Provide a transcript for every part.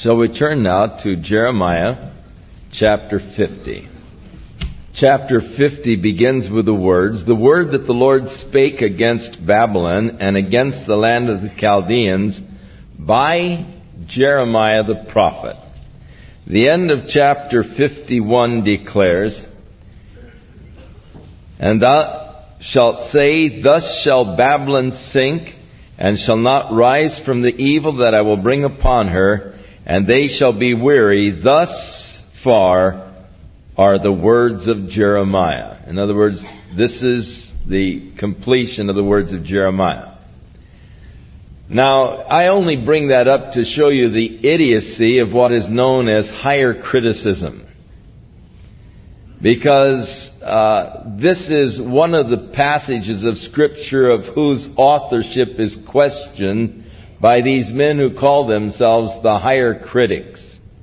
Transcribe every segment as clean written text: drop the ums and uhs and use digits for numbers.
Shall we turn now to Jeremiah chapter 50. Chapter 50 begins with the words, "The word that the Lord spake against Babylon and against the land of the Chaldeans by Jeremiah the prophet." The end of chapter 51 declares, "And thou shalt say, Thus shall Babylon sink, and shall not rise from the evil that I will bring upon her, and they shall be weary. Thus far are the words of Jeremiah." In other words, this is the completion of the words of Jeremiah. Now, I only bring that up to show you the idiocy of what is known as higher criticism. Because this is one of the passages of Scripture of whose authorship is questioned by these men who call themselves the higher critics.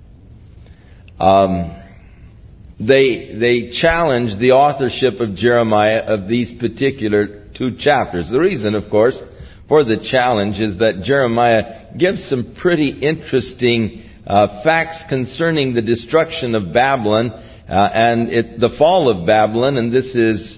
They challenge the authorship of Jeremiah of these particular two chapters. The reason, of course, for the challenge is that Jeremiah gives some pretty interesting facts concerning the destruction of Babylon and the fall of Babylon, and this is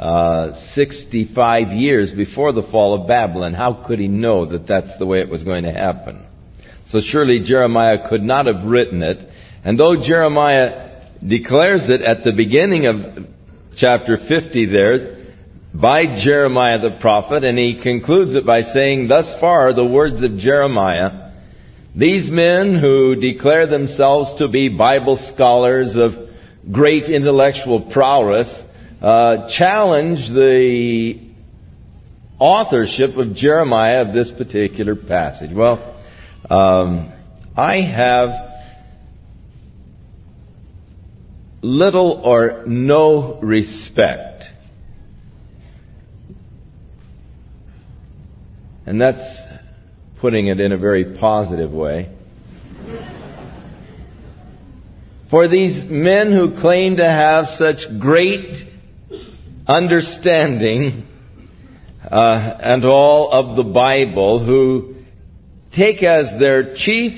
65 years before the fall of Babylon. How could he know that that's the way it was going to happen? So surely Jeremiah could not have written it. And though Jeremiah declares it at the beginning of chapter 50 there, by Jeremiah the prophet, and he concludes it by saying, "Thus far are the words of Jeremiah," these men who declare themselves to be Bible scholars of great intellectual prowess challenge the authorship of Jeremiah of this particular passage. Well, I have little or no respect, and that's putting it in a very positive way, for these men who claim to have such great understanding and all of the Bible, who take as their chief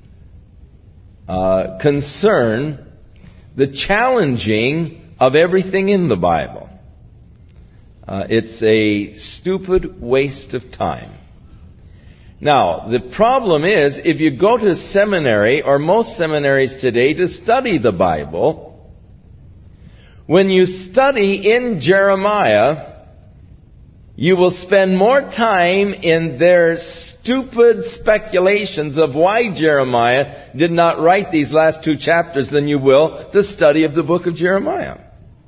concern the challenging of everything in the Bible. It's a stupid waste of time. Now, the problem is, if you go to seminary, or most seminaries today, to study the Bible, when you study in Jeremiah, you will spend more time in their stupid speculations of why Jeremiah did not write these last two chapters than you will the study of the book of Jeremiah.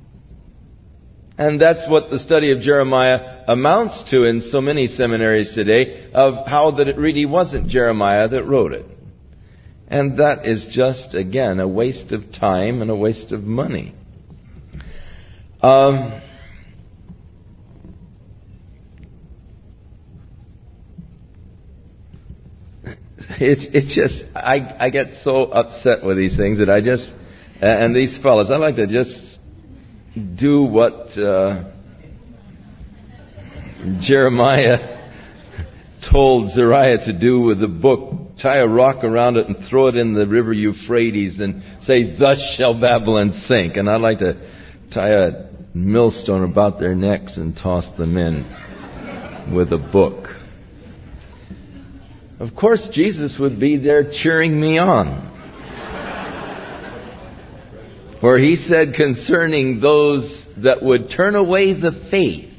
And that's what the study of Jeremiah amounts to in so many seminaries today, of how that it really wasn't Jeremiah that wrote it. And that is just, again, a waste of time and a waste of money. It's just, I get so upset with these things that I just, and these fellas, I like to just do what Jeremiah told Zariah to do with the book. Tie a rock around it and throw it in the river Euphrates and say, "Thus shall Babylon sink." And I'd like to tie a millstone about their necks and toss them in with a book. Of course, Jesus would be there cheering me on. For he said concerning those that would turn away the faith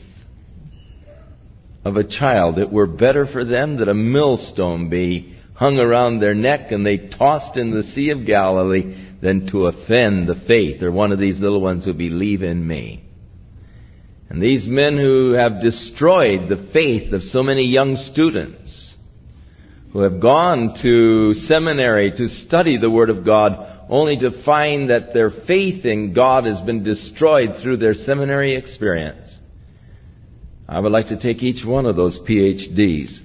of a child, it were better for them that a millstone be hung around their neck and they tossed in the Sea of Galilee than to offend the faith, or one of these little ones who believe in me. And these men who have destroyed the faith of so many young students, who have gone to seminary to study the Word of God, only to find that their faith in God has been destroyed through their seminary experience. I would like to take each one of those PhDs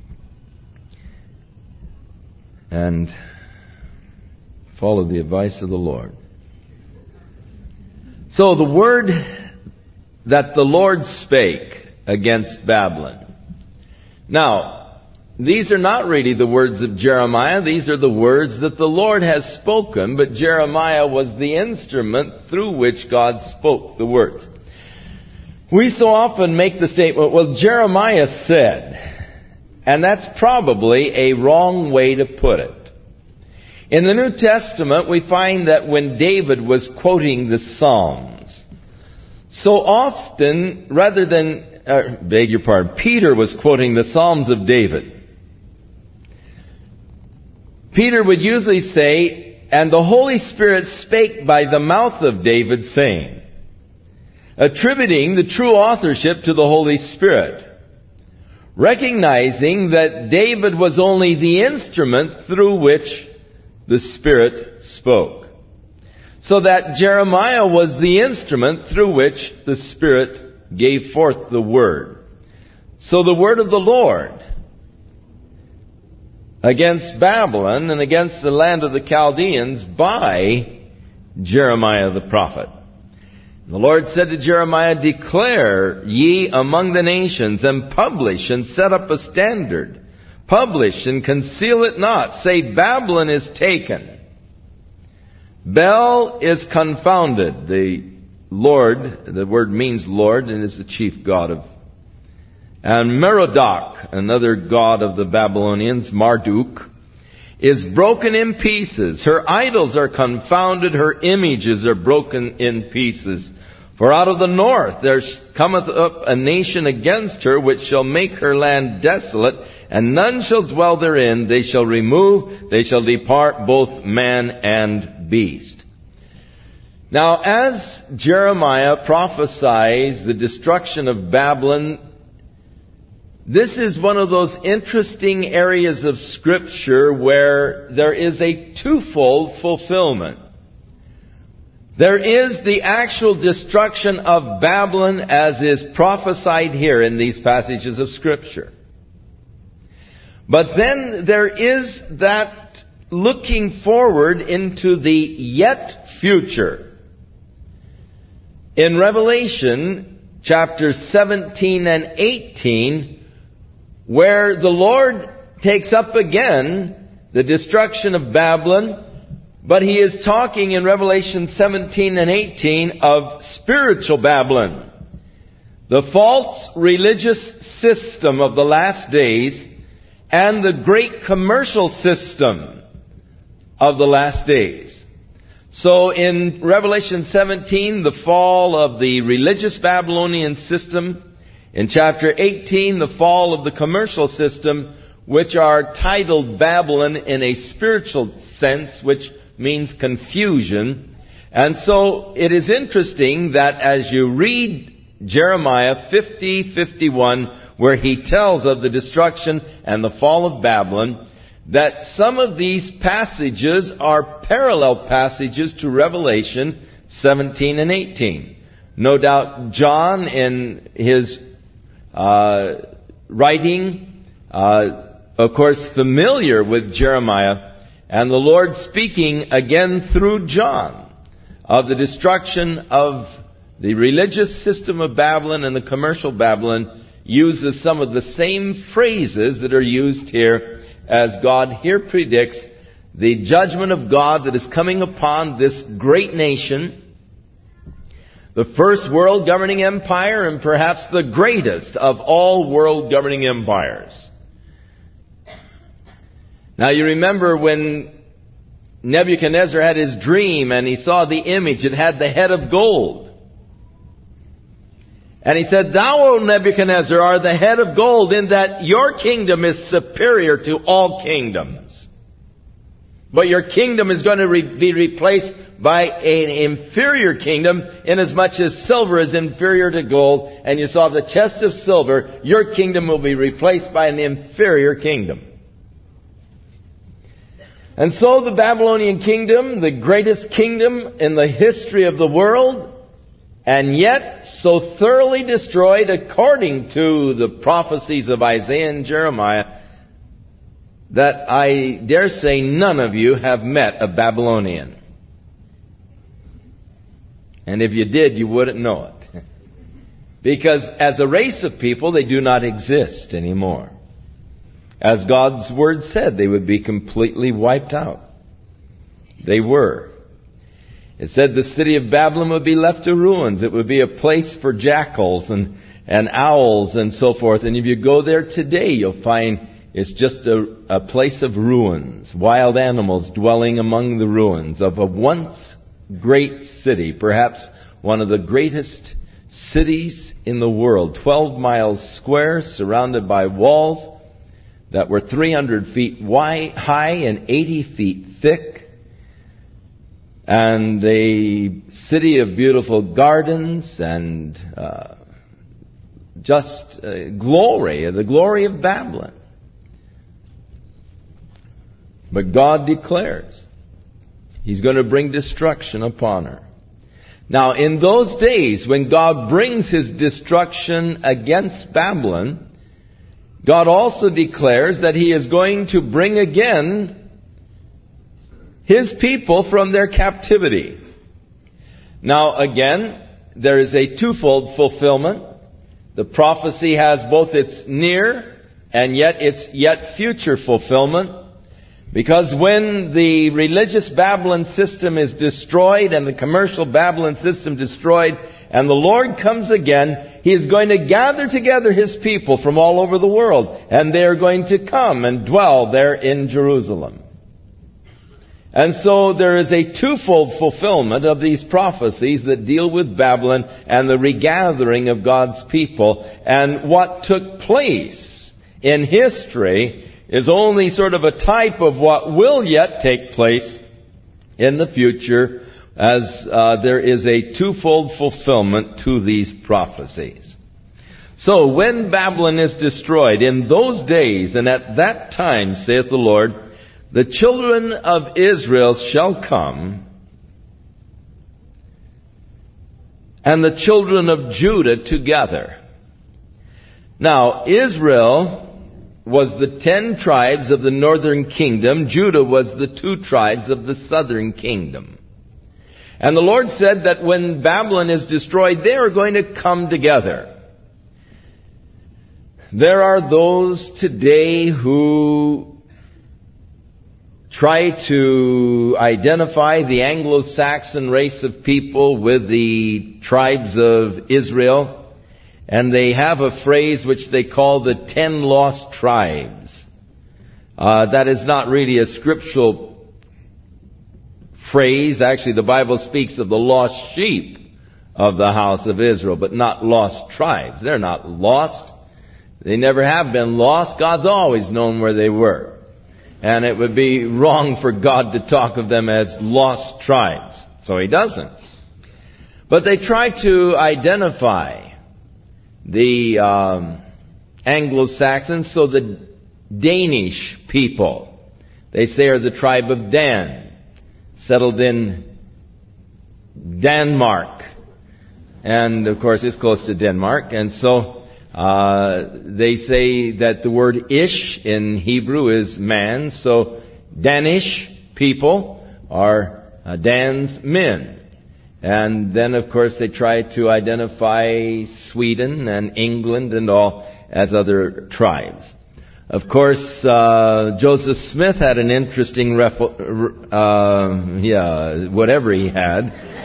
and follow the advice of the Lord. So the word that the Lord spake against Babylon. Now, these are not really the words of Jeremiah. These are the words that the Lord has spoken, but Jeremiah was the instrument through which God spoke the words. We so often make the statement, well, Jeremiah said, and that's probably a wrong way to put it. In the New Testament, we find that when David was quoting the Psalms, so often, Peter was quoting the Psalms of David. Peter would usually say, and the Holy Spirit spake by the mouth of David, saying, attributing the true authorship to the Holy Spirit, recognizing that David was only the instrument through which the Spirit spoke. So that Jeremiah was the instrument through which the Spirit gave forth the Word. So the Word of the Lord against Babylon and against the land of the Chaldeans by Jeremiah the prophet. The Lord said to Jeremiah, declare ye among the nations, and publish and set up a standard. Publish and conceal it not. Say, Babylon is taken. Bel is confounded. The Lord, the word means Lord, and is the chief god of. And Merodach, another god of the Babylonians, Marduk, is broken in pieces. Her idols are confounded. Her images are broken in pieces. For out of the north there cometh up a nation against her, which shall make her land desolate, and none shall dwell therein. They shall remove, they shall depart, both man and beast. Now, as Jeremiah prophesies the destruction of Babylon, this is one of those interesting areas of Scripture where there is a twofold fulfillment. There is the actual destruction of Babylon as is prophesied here in these passages of Scripture. But then there is that looking forward into the yet future. In Revelation chapters 17 and 18, where the Lord takes up again the destruction of Babylon, but He is talking in Revelation 17 and 18 of spiritual Babylon, the false religious system of the last days, and the great commercial system of the last days. So in Revelation 17, the fall of the religious Babylonian system. In chapter 18, the fall of the commercial system, which are titled Babylon in a spiritual sense, which means confusion. And so it is interesting that as you read Jeremiah 50:51, where he tells of the destruction and the fall of Babylon, that some of these passages are parallel passages to Revelation 17 and 18. No doubt John in his writing, of course, familiar with Jeremiah, and the Lord speaking again through John of the destruction of the religious system of Babylon and the commercial Babylon, uses some of the same phrases that are used here as God here predicts the judgment of God that is coming upon this great nation, the first world governing empire, and perhaps the greatest of all world governing empires. Now you remember when Nebuchadnezzar had his dream and he saw the image, it had the head of gold. And he said, Thou, O Nebuchadnezzar, art the head of gold, in that your kingdom is superior to all kingdoms. But your kingdom is going to be replaced by an inferior kingdom, inasmuch as silver is inferior to gold. And you saw the chest of silver, your kingdom will be replaced by an inferior kingdom. And so the Babylonian kingdom, the greatest kingdom in the history of the world, and yet so thoroughly destroyed according to the prophecies of Isaiah and Jeremiah, that I dare say none of you have met a Babylonian. And if you did, you wouldn't know it. Because as a race of people, they do not exist anymore. As God's Word said, they would be completely wiped out. They were. It said the city of Babylon would be left to ruins. It would be a place for jackals and owls and so forth. And if you go there today, you'll find it's just a place of ruins. Wild animals dwelling among the ruins of a once great city. Perhaps one of the greatest cities in the world. 12 miles square, surrounded by walls that were 300 feet high and 80 feet thick. And a city of beautiful gardens and just glory, the glory of Babylon. But God declares He's going to bring destruction upon her. Now, in those days, when God brings His destruction against Babylon, God also declares that He is going to bring again His people from their captivity. Now, again, there is a twofold fulfillment. The prophecy has both its near and yet its yet future fulfillment. Because when the religious Babylon system is destroyed and the commercial Babylon system destroyed and the Lord comes again, He is going to gather together His people from all over the world. And they are going to come and dwell there in Jerusalem. And so there is a twofold fulfillment of these prophecies that deal with Babylon and the regathering of God's people. And what took place in history is only sort of a type of what will yet take place in the future, as there is a twofold fulfillment to these prophecies. So when Babylon is destroyed, in those days and at that time, saith the Lord, the children of Israel shall come, and the children of Judah together. Now, Israel was the 10 tribes of the northern kingdom. Judah was the 2 tribes of the southern kingdom. And the Lord said that when Babylon is destroyed, they are going to come together. There are those today who try to identify the Anglo-Saxon race of people with the tribes of Israel. And they have a phrase which they call the 10 lost tribes. That is not really a scriptural phrase. Actually, the Bible speaks of the lost sheep of the house of Israel, but not lost tribes. They're not lost. They never have been lost. God's always known where they were. And it would be wrong for God to talk of them as lost tribes. So He doesn't. But they try to identify the Anglo-Saxons, so the Danish people, they say, are the tribe of Dan, settled in Denmark. And, of course, it's close to Denmark. And so they say that the word ish in Hebrew is man. So Danish people are Dan's men. And then, of course, they try to identify Sweden and England and all as other tribes. Of course, Joseph Smith had an interesting whatever he had.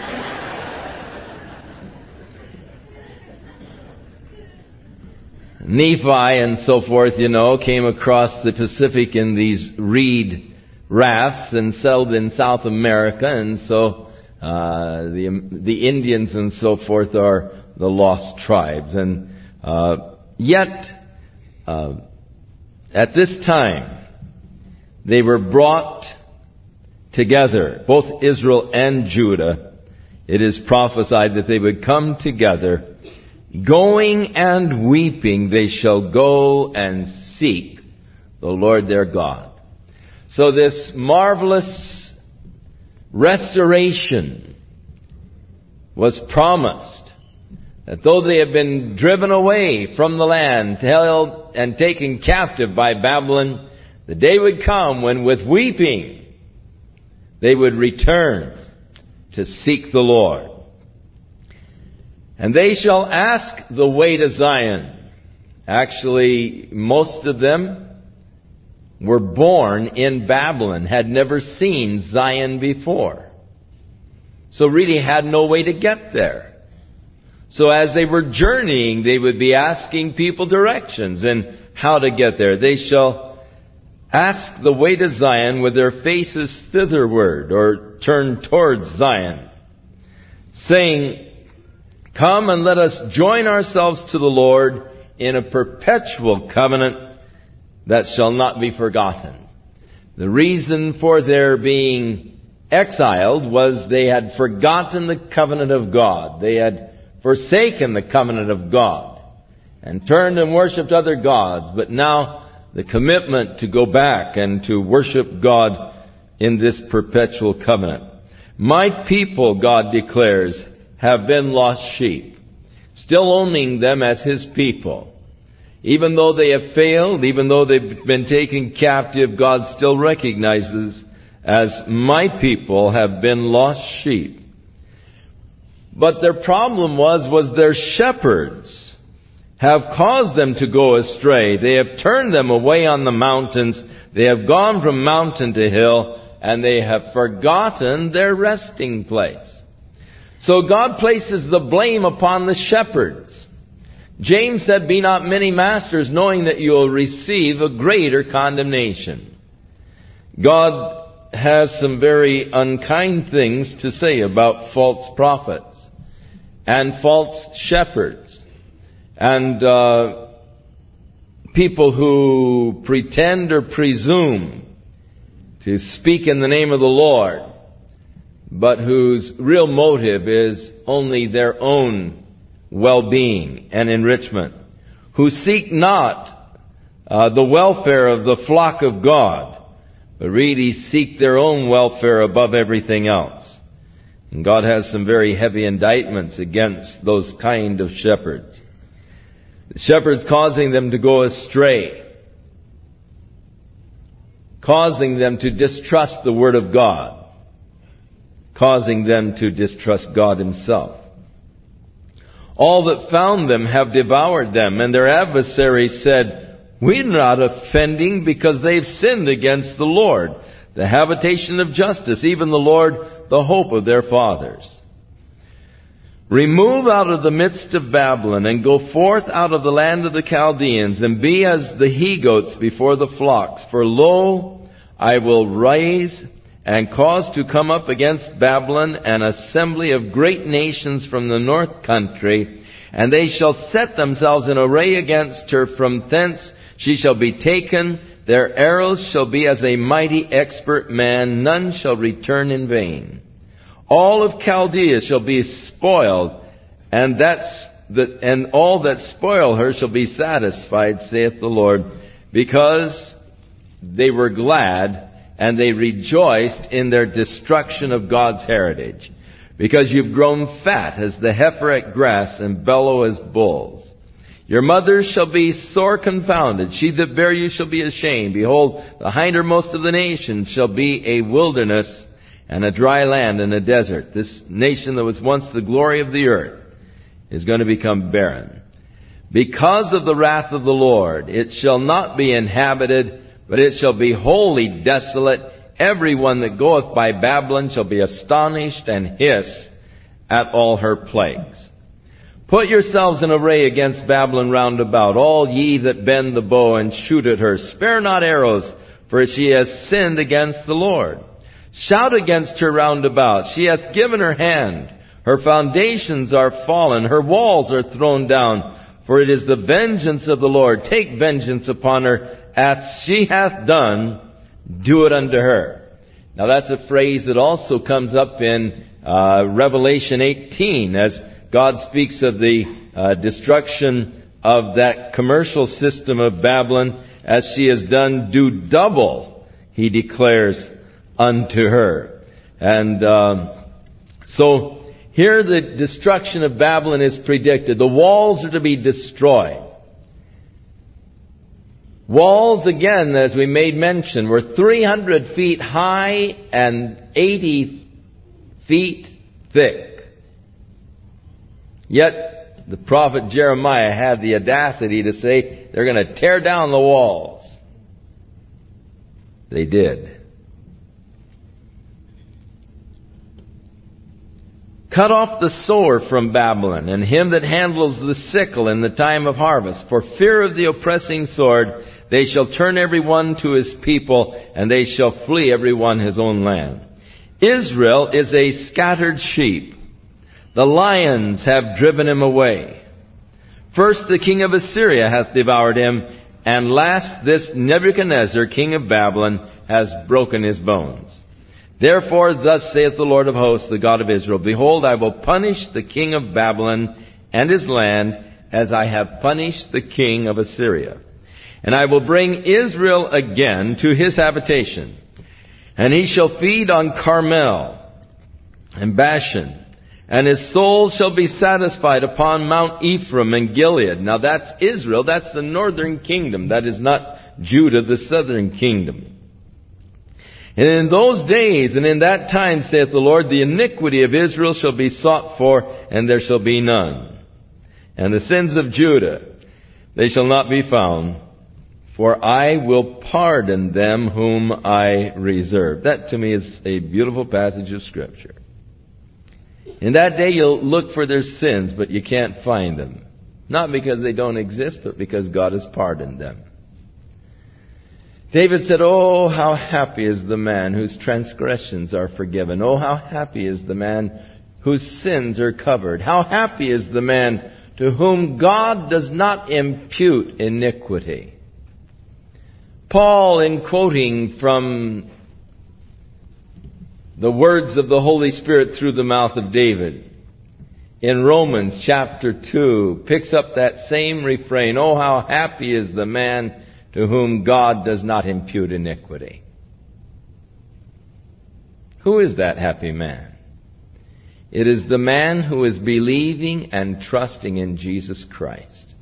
Nephi and so forth, came across the Pacific in these reed rafts and settled in South America, and so the Indians and so forth are the lost tribes. And yet, at this time, they were brought together, both Israel and Judah. It is prophesied that they would come together. Going and weeping, they shall go and seek the Lord their God. So this marvelous restoration was promised, that though they had been driven away from the land, held and taken captive by Babylon, the day would come when with weeping they would return to seek the Lord. And they shall ask the way to Zion. Actually, most of them were born in Babylon, had never seen Zion before. So really had no way to get there. So as they were journeying, they would be asking people directions and how to get there. They shall ask the way to Zion with their faces thitherward, or turned towards Zion, saying, "Come and let us join ourselves to the Lord in a perpetual covenant that shall not be forgotten." The reason for their being exiled was they had forgotten the covenant of God. They had forsaken the covenant of God and turned and worshipped other gods. But now the commitment to go back and to worship God in this perpetual covenant. "My people," God declares, "have been lost sheep," still owning them as His people. Even though they have failed, even though they've been taken captive, God still recognizes as "my people have been lost sheep." But their problem was their shepherds have caused them to go astray. They have turned them away on the mountains. They have gone from mountain to hill, and they have forgotten their resting place. So God places the blame upon the shepherds. James said, "Be not many masters, knowing that you will receive a greater condemnation." God has some very unkind things to say about false prophets and false shepherds and people who pretend or presume to speak in the name of the Lord, but whose real motive is only their own well-being and enrichment, who seek not the welfare of the flock of God, but really seek their own welfare above everything else. And God has some very heavy indictments against those kind of shepherds. The shepherds causing them to go astray, causing them to distrust the Word of God, causing them to distrust God Himself. All that found them have devoured them, and their adversaries said, "We're not offending because they've sinned against the Lord, the habitation of justice, even the Lord, the hope of their fathers." "Remove out of the midst of Babylon, and go forth out of the land of the Chaldeans, and be as the he-goats before the flocks. For lo, I will rise and cause to come up against Babylon an assembly of great nations from the north country, and they shall set themselves in array against her. From thence she shall be taken. Their arrows shall be as a mighty expert man. None shall return in vain. All of Chaldea shall be spoiled, and all that spoil her shall be satisfied, saith the Lord, because they were glad and they rejoiced in their destruction of God's heritage. Because you've grown fat as the heifer at grass and bellow as bulls. Your mothers shall be sore confounded. She that bare you shall be ashamed. Behold, the hindermost of the nations shall be a wilderness and a dry land and a desert. This nation that was once the glory of the earth is going to become barren. Because of the wrath of the Lord, it shall not be inhabited, but it shall be wholly desolate. Every one that goeth by Babylon shall be astonished and hiss at all her plagues. Put yourselves in array against Babylon round about, all ye that bend the bow and shoot at her. Spare not arrows, for she has sinned against the Lord. Shout against her round about. She hath given her hand. Her foundations are fallen. Her walls are thrown down. For it is the vengeance of the Lord. Take vengeance upon her. As she hath done, do it unto her. Now that's a phrase that also comes up in Revelation 18 as God speaks of the destruction of that commercial system of Babylon. As she has done, do double, He declares, unto her. And so here the destruction of Babylon is predicted. The walls are to be destroyed. Walls, again, as we made mention, were 300 feet high and 80 feet thick. Yet the prophet Jeremiah had the audacity to say they're going to tear down the walls. They did. Cut off the sower from Babylon, and him that handles the sickle in the time of harvest. For fear of the oppressing sword, they shall turn every one to his people, and they shall flee every one his own land. Israel is a scattered sheep. The lions have driven him away. First the king of Assyria hath devoured him, and last this Nebuchadnezzar, king of Babylon, has broken his bones. Therefore, thus saith the Lord of hosts, the God of Israel, Behold, I will punish the king of Babylon and his land as I have punished the king of Assyria. And I will bring Israel again to his habitation. And he shall feed on Carmel and Bashan. And his soul shall be satisfied upon Mount Ephraim and Gilead. Now that's Israel. That's the northern kingdom. That is not Judah, the southern kingdom. And in those days and in that time, saith the Lord, the iniquity of Israel shall be sought for, and there shall be none. And the sins of Judah, they shall not be found, for I will pardon them whom I reserve. That to me is a beautiful passage of Scripture. In that day you'll look for their sins, but you can't find them. Not because they don't exist, but because God has pardoned them. David said, Oh, how happy is the man whose transgressions are forgiven. Oh, how happy is the man whose sins are covered. How happy is the man to whom God does not impute iniquity. Paul, in quoting from the words of the Holy Spirit through the mouth of David, in Romans chapter 2, picks up that same refrain, Oh, how happy is the man to whom God does not impute iniquity. Who is that happy man? It is the man who is believing and trusting in Jesus Christ.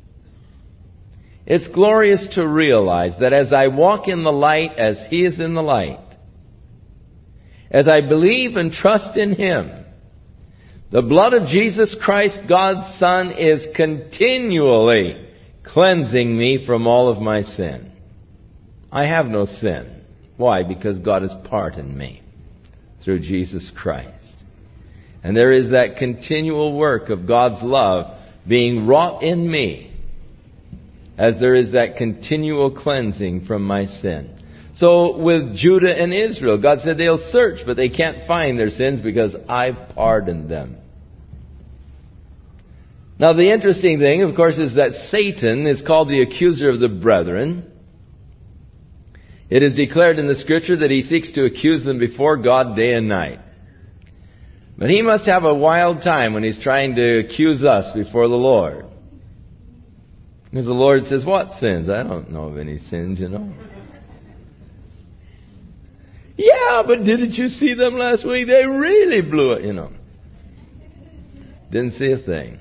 It's glorious to realize that as I walk in the light as He is in the light, as I believe and trust in Him, the blood of Jesus Christ, God's Son, is continually cleansing me from all of my sin. I have no sin. Why? Because God has pardoned me through Jesus Christ. And there is that continual work of God's love being wrought in me as there is that continual cleansing from my sin. So with Judah and Israel, God said they'll search, but they can't find their sins because I've pardoned them. Now the interesting thing, of course, is that Satan is called the accuser of the brethren. It is declared in the Scripture that he seeks to accuse them before God day and night. But he must have a wild time when he's trying to accuse us before the Lord. Because the Lord says, what sins? I don't know of any sins, you know. Yeah, but didn't you see them last week? They really blew it, you know. Didn't see a thing.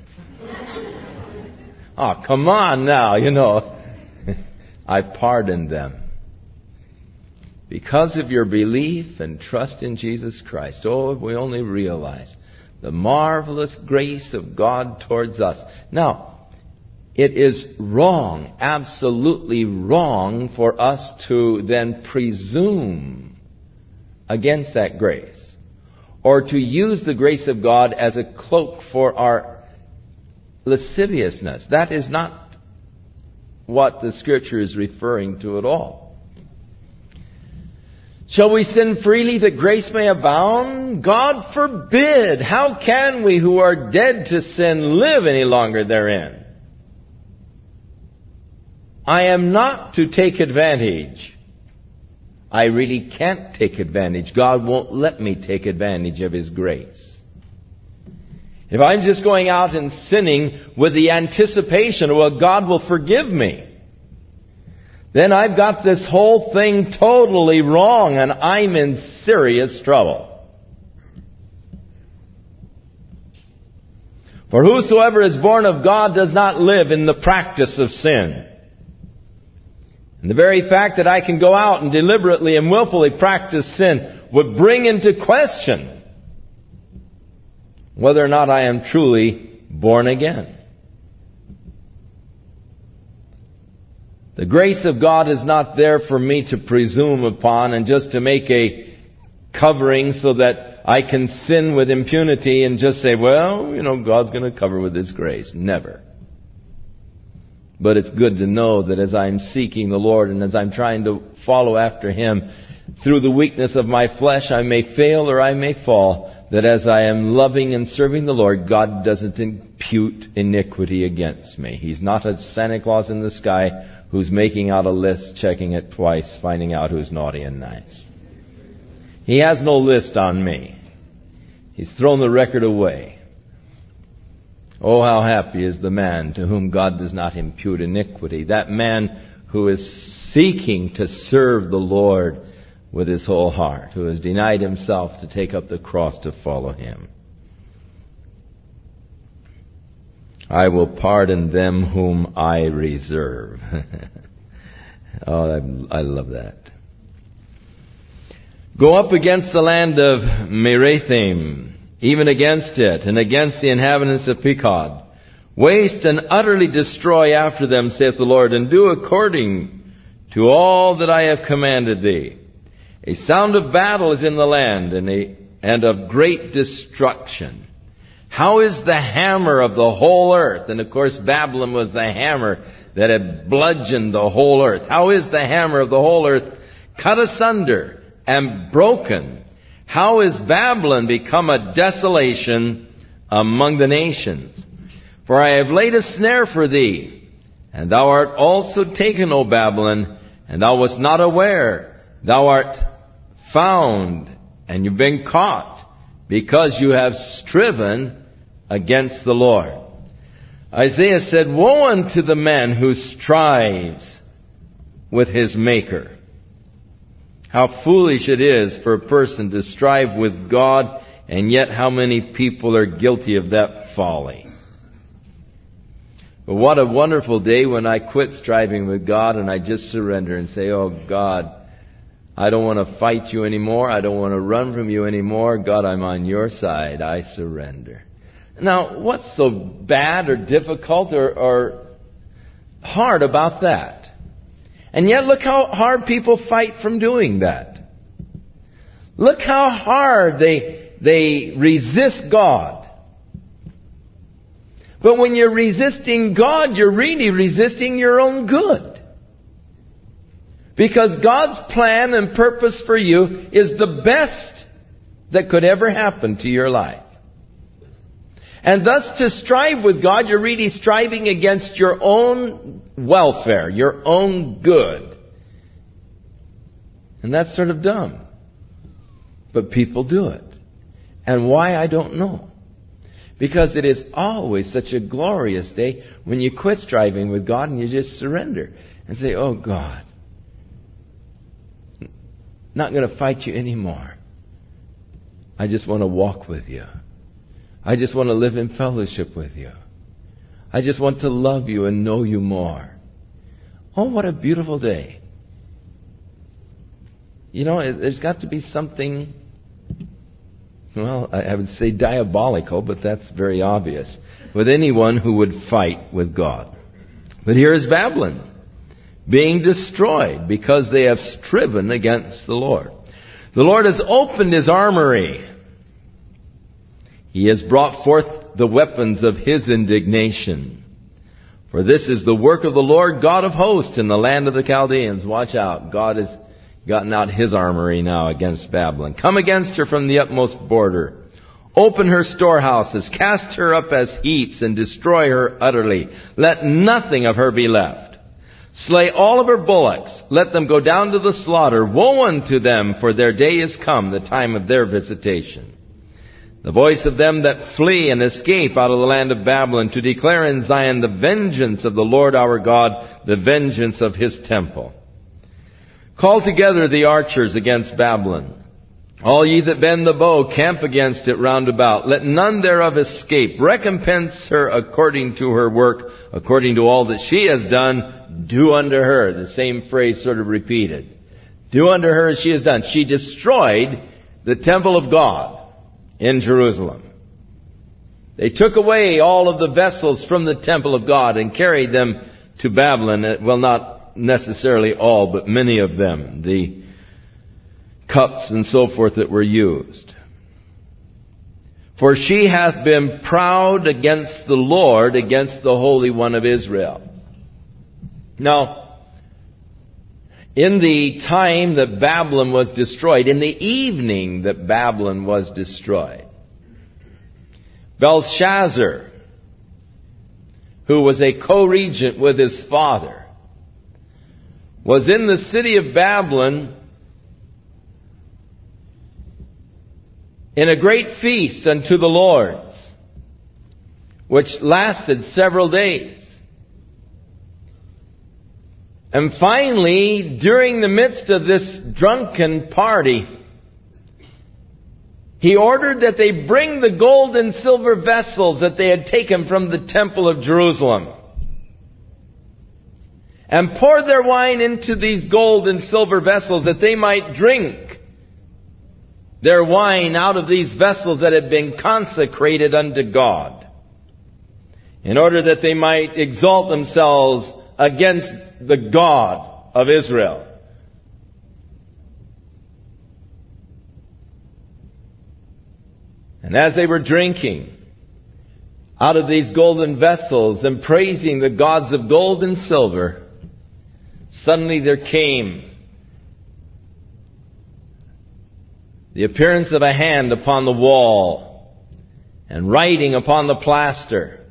Oh, come on now, you know. I pardoned them. Because of your belief and trust in Jesus Christ. Oh, if we only realize the marvelous grace of God towards us. Now, it is wrong, absolutely wrong, for us to then presume against that grace, or to use the grace of God as a cloak for our lasciviousness. That is not what the Scripture is referring to at all. Shall we sin freely that grace may abound? God forbid! How can we who are dead to sin live any longer therein? I am not to take advantage. I really can't take advantage. God won't let me take advantage of His grace. If I'm just going out and sinning with the anticipation, well, God will forgive me, then I've got this whole thing totally wrong and I'm in serious trouble. For whosoever is born of God does not live in the practice of sin. And the very fact that I can go out and deliberately and willfully practice sin would bring into question whether or not I am truly born again. The grace of God is not there for me to presume upon and just to make a covering so that I can sin with impunity and just say, well, God's going to cover with His grace. Never. But it's good to know that as I'm seeking the Lord and as I'm trying to follow after Him, through the weakness of my flesh, I may fail or I may fall, that as I am loving and serving the Lord, God doesn't impute iniquity against me. He's not a Santa Claus in the sky who's making out a list, checking it twice, finding out who's naughty and nice. He has no list on me. He's thrown the record away. Oh, how happy is the man to whom God does not impute iniquity. That man who is seeking to serve the Lord with his whole heart, who has denied himself to take up the cross to follow Him. I will pardon them whom I reserve. Oh, I love that. Go up against the land of Merathaim, even against it, and against the inhabitants of Pekod. Waste and utterly destroy after them, saith the Lord, and do according to all that I have commanded thee. A sound of battle is in the land, and of great destruction. How is the hammer of the whole earth? And of course, Babylon was the hammer that had bludgeoned the whole earth. How is the hammer of the whole earth cut asunder and broken? How is Babylon become a desolation among the nations? For I have laid a snare for thee, and thou art also taken, O Babylon, and thou wast not aware. Thou art found, and you've been caught, because you have striven against the Lord. Isaiah said, woe unto the man who strives with his Maker. How foolish it is for a person to strive with God, and yet how many people are guilty of that folly. But what a wonderful day when I quit striving with God and I just surrender and say, oh God, I don't want to fight you anymore. I don't want to run from you anymore. God, I'm on your side. I surrender. Now, what's so bad or difficult or hard about that? And yet look how hard people fight from doing that. Look how hard they resist God. But when you're resisting God, you're really resisting your own good. Because God's plan and purpose for you is the best that could ever happen to your life. And thus to strive with God, you're really striving against your own welfare, your own good. And that's sort of dumb. But people do it. And why, I don't know. Because it is always such a glorious day when you quit striving with God and you just surrender and say, oh God, not going to fight you anymore. I just want to walk with you. I just want to live in fellowship with you. I just want to love you and know you more. Oh, what a beautiful day. There's got to be something, well, I would say diabolical, but that's very obvious, with anyone who would fight with God. But here is Babylon being destroyed because they have striven against the Lord. The Lord has opened His armory. He has brought forth the weapons of His indignation. For this is the work of the Lord God of hosts in the land of the Chaldeans. Watch out. God has gotten out His armory now against Babylon. Come against her from the utmost border. Open her storehouses. Cast her up as heaps and destroy her utterly. Let nothing of her be left. Slay all of her bullocks. Let them go down to the slaughter. Woe unto them, for their day is come, the time of their visitation. The voice of them that flee and escape out of the land of Babylon, to declare in Zion the vengeance of the Lord our God, the vengeance of His temple. Call together the archers against Babylon. All ye that bend the bow, camp against it round about. Let none thereof escape. Recompense her according to her work, according to all that she has done. Do unto her. The same phrase sort of repeated. Do unto her as she has done. She destroyed the temple of God in Jerusalem. They took away all of the vessels from the temple of God and carried them to Babylon. Well, not not necessarily all, but many of them, the cups and so forth that were used. For she hath been proud against the Lord, against the Holy One of Israel. Now, in the time that Babylon was destroyed, in the evening that Babylon was destroyed, Belshazzar, who was a co-regent with his father, was in the city of Babylon in a great feast unto the Lords, which lasted several days. And finally, during the midst of this drunken party, he ordered that they bring the gold and silver vessels that they had taken from the temple of Jerusalem and pour their wine into these gold and silver vessels, that they might drink their wine out of these vessels that had been consecrated unto God, in order that they might exalt themselves against the God of Israel. And as they were drinking out of these golden vessels and praising the gods of gold and silver, suddenly there came the appearance of a hand upon the wall and writing upon the plaster.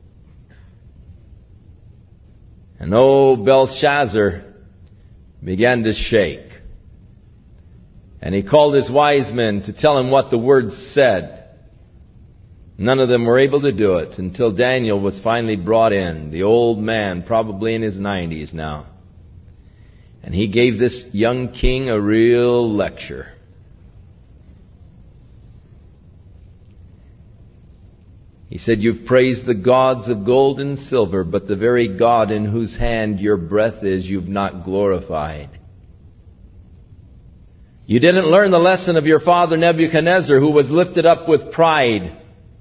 And Belshazzar began to shake. And he called his wise men to tell him what the words said. None of them were able to do it until Daniel was finally brought in, the old man, probably in his 90s now. And he gave this young king a real lecture. He said, "You've praised the gods of gold and silver, but the very God in whose hand your breath is, you've not glorified. You didn't learn the lesson of your father Nebuchadnezzar, who was lifted up with pride.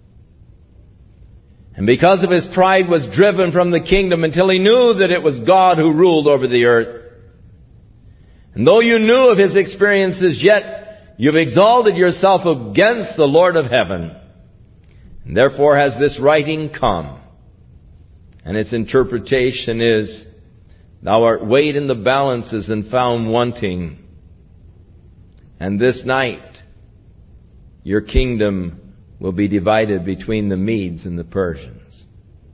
And because of his pride was driven from the kingdom until he knew that it was God who ruled over the earth. And though you knew of his experiences, yet you've exalted yourself against the Lord of heaven. And therefore has this writing come. And its interpretation is, thou art weighed in the balances and found wanting. And this night your kingdom will be divided between the Medes and the Persians."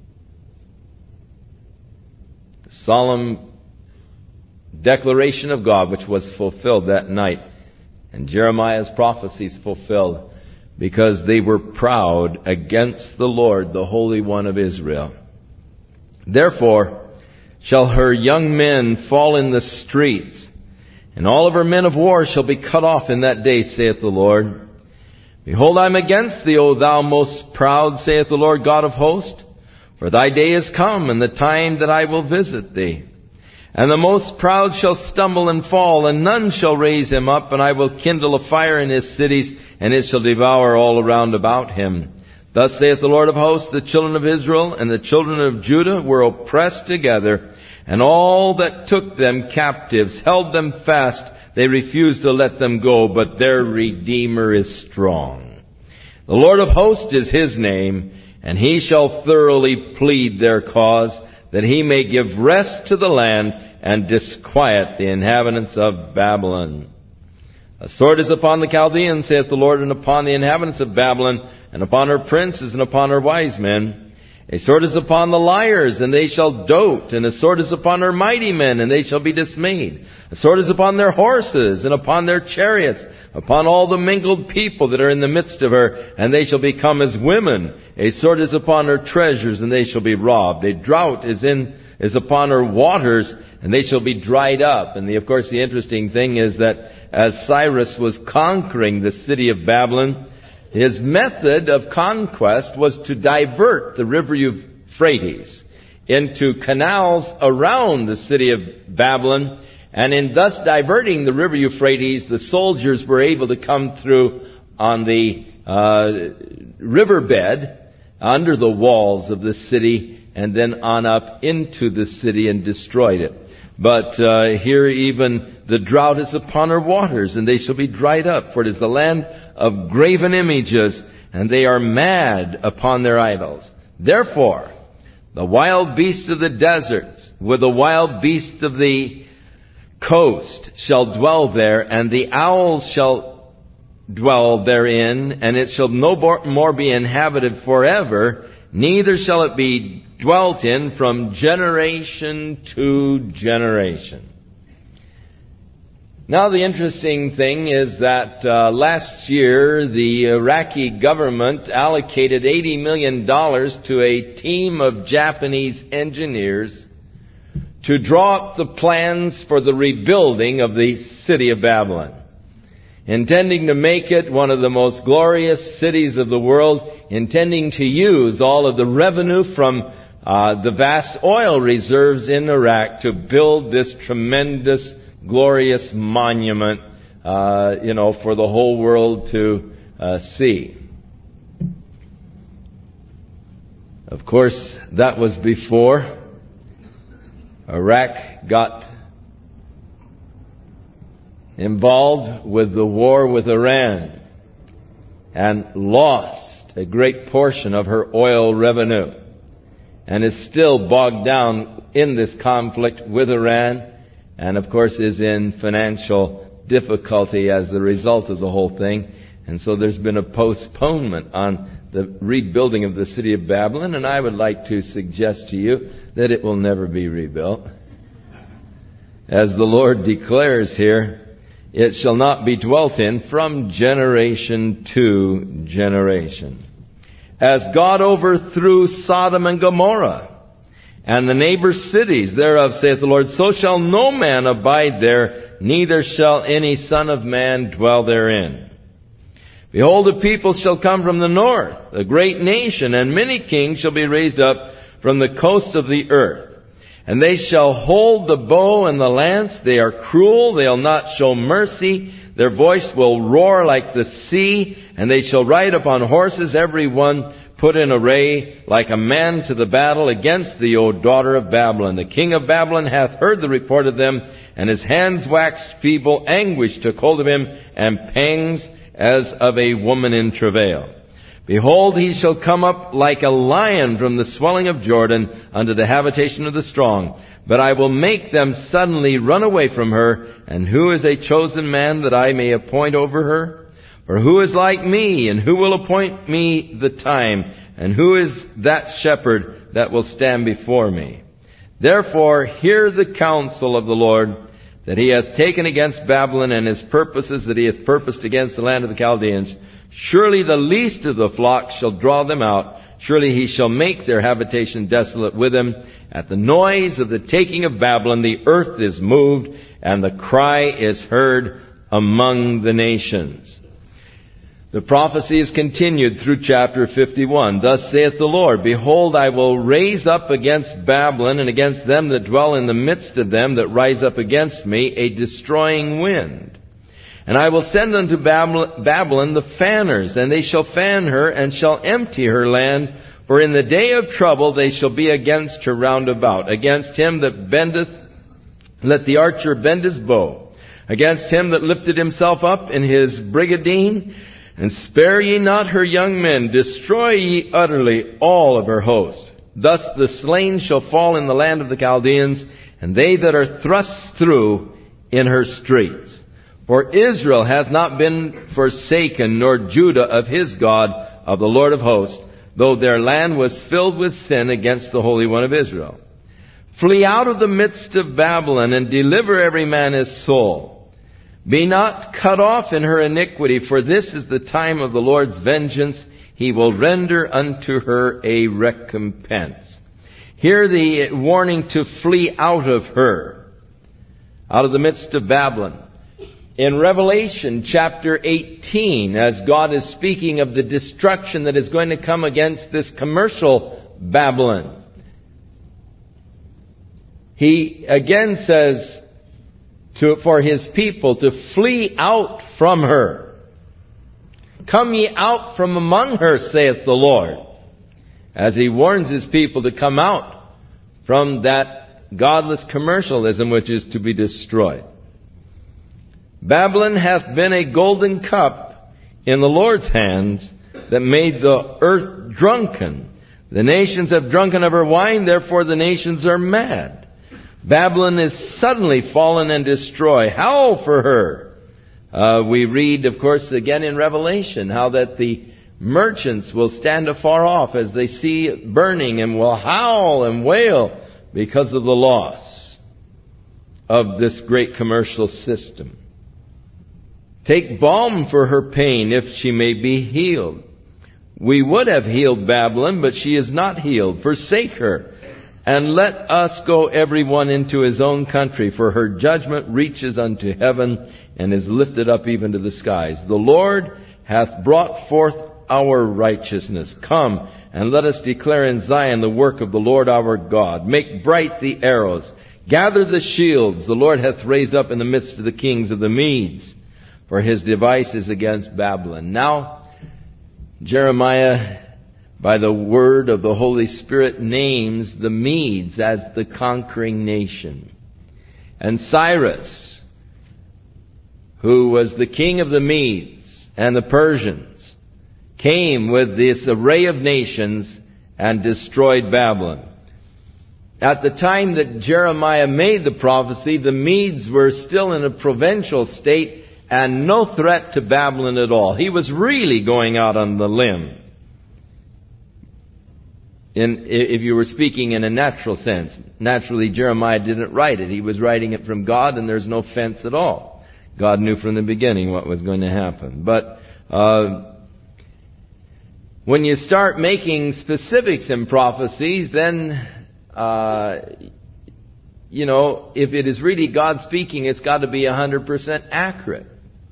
The solemn declaration of God, which was fulfilled that night. And Jeremiah's prophecies fulfilled, because they were proud against the Lord, the Holy One of Israel. "Therefore shall her young men fall in the streets, and all of her men of war shall be cut off in that day, saith the Lord. Behold, I am against thee, O thou most proud, saith the Lord God of hosts. For thy day is come, and the time that I will visit thee. And the most proud shall stumble and fall, and none shall raise him up, and I will kindle a fire in his cities, and it shall devour all around about him. Thus saith the Lord of hosts, the children of Israel and the children of Judah were oppressed together, and all that took them captives held them fast. They refused to let them go, but their Redeemer is strong. The Lord of hosts is his name, and he shall thoroughly plead their cause, that he may give rest to the land and disquiet the inhabitants of Babylon. A sword is upon the Chaldeans, saith the Lord, and upon the inhabitants of Babylon, and upon her princes, and upon her wise men. A sword is upon the liars, and they shall dote. And a sword is upon her mighty men, and they shall be dismayed. A sword is upon their horses, and upon their chariots, upon all the mingled people that are in the midst of her, and they shall become as women. A sword is upon her treasures, and they shall be robbed. A drought is upon her waters, and they shall be dried up. And of course the interesting thing is that as Cyrus was conquering the city of Babylon, his method of conquest was to divert the river Euphrates into canals around the city of Babylon. And in thus diverting the river Euphrates, the soldiers were able to come through on the riverbed under the walls of the city and then on up into the city and destroyed it. But here even the drought is upon her waters, and they shall be dried up. For it is the land of graven images, and they are mad upon their idols. Therefore, the wild beasts of the deserts, with the wild beasts of the coast, shall dwell there, and the owls shall dwell therein, and it shall no more be inhabited forever, neither shall it be dwelt in from generation to generation. Now the interesting thing is that last year the Iraqi government allocated $80 million to a team of Japanese engineers to draw up the plans for the rebuilding of the city of Babylon, intending to make it one of the most glorious cities of the world, intending to use all of the revenue from the vast oil reserves in Iraq to build this tremendous, glorious monument, for the whole world to see. Of course, that was before Iraq got involved with the war with Iran and lost a great portion of her oil revenue, and is still bogged down in this conflict with Iran, and of course is in financial difficulty as a result of the whole thing. And so there's been a postponement on the rebuilding of the city of Babylon, and I would like to suggest to you that it will never be rebuilt. As the Lord declares here, it shall not be dwelt in from generation to generation. As God overthrew Sodom and Gomorrah and the neighbor cities thereof, saith the Lord, so shall no man abide there, neither shall any son of man dwell therein. Behold, a people shall come from the north, a great nation, and many kings shall be raised up from the coast of the earth. And they shall hold the bow and the lance. They are cruel, they'll not show mercy. Their voice will roar like the sea, and they shall ride upon horses, every one put in array like a man to the battle against thee, O daughter of Babylon. The king of Babylon hath heard the report of them, and his hands waxed feeble. Anguish took hold of him, and pangs as of a woman in travail. Behold, he shall come up like a lion from the swelling of Jordan unto the habitation of the strong. But I will make them suddenly run away from her. And who is a chosen man that I may appoint over her? For who is like me, and who will appoint me the time? And who is that shepherd that will stand before me? Therefore, hear the counsel of the Lord, that he hath taken against Babylon, and his purposes that he hath purposed against the land of the Chaldeans. Surely the least of the flock shall draw them out. Surely he shall make their habitation desolate with them. At the noise of the taking of Babylon, the earth is moved, and the cry is heard among the nations. The prophecy is continued through chapter 51. Thus saith the Lord, Behold, I will raise up against Babylon, and against them that dwell in the midst of them that rise up against me, a destroying wind. And I will send unto Babylon the fanners, and they shall fan her, and shall empty her land. For in the day of trouble they shall be against her round about. Against him that bendeth, let the archer bend his bow. Against him that lifted himself up in his brigadine. And spare ye not her young men. Destroy ye utterly all of her host. Thus the slain shall fall in the land of the Chaldeans, and they that are thrust through in her streets. For Israel hath not been forsaken, nor Judah of his God, of the Lord of hosts, though their land was filled with sin against the Holy One of Israel. Flee out of the midst of Babylon, and deliver every man his soul. Be not cut off in her iniquity, for this is the time of the Lord's vengeance. He will render unto her a recompense. Hear the warning to flee out of her, out of the midst of Babylon. In Revelation chapter 18, as God is speaking of the destruction that is going to come against this commercial Babylon, He again says for His people to flee out from her. Come ye out from among her, saith the Lord, as He warns His people to come out from that godless commercialism which is to be destroyed. Babylon hath been a golden cup in the Lord's hands that made the earth drunken. The nations have drunken of her wine, therefore the nations are mad. Babylon is suddenly fallen and destroyed. Howl for her. We read, of course, again in Revelation, how that the merchants will stand afar off as they see it burning and will howl and wail because of the loss of this great commercial system. Take balm for her pain if she may be healed. We would have healed Babylon, but she is not healed. Forsake her, and let us go every one into his own country, for her judgment reaches unto heaven and is lifted up even to the skies. The Lord hath brought forth our righteousness. Come, and let us declare in Zion the work of the Lord our God. Make bright the arrows. Gather the shields. The Lord hath raised up in the midst of the kings of the Medes, for his device is against Babylon. Now, Jeremiah, by the word of the Holy Spirit, names the Medes as the conquering nation. And Cyrus, who was the king of the Medes and the Persians, came with this array of nations and destroyed Babylon. At the time that Jeremiah made the prophecy, the Medes were still in a provincial state and no threat to Babylon at all. He was really going out on the limb. If you were speaking in a natural sense. Naturally, Jeremiah didn't write it. He was writing it from God, and there's no fence at all. God knew from the beginning what was going to happen. But when you start making specifics in prophecies, then if it is really God speaking, it's got to be 100% accurate.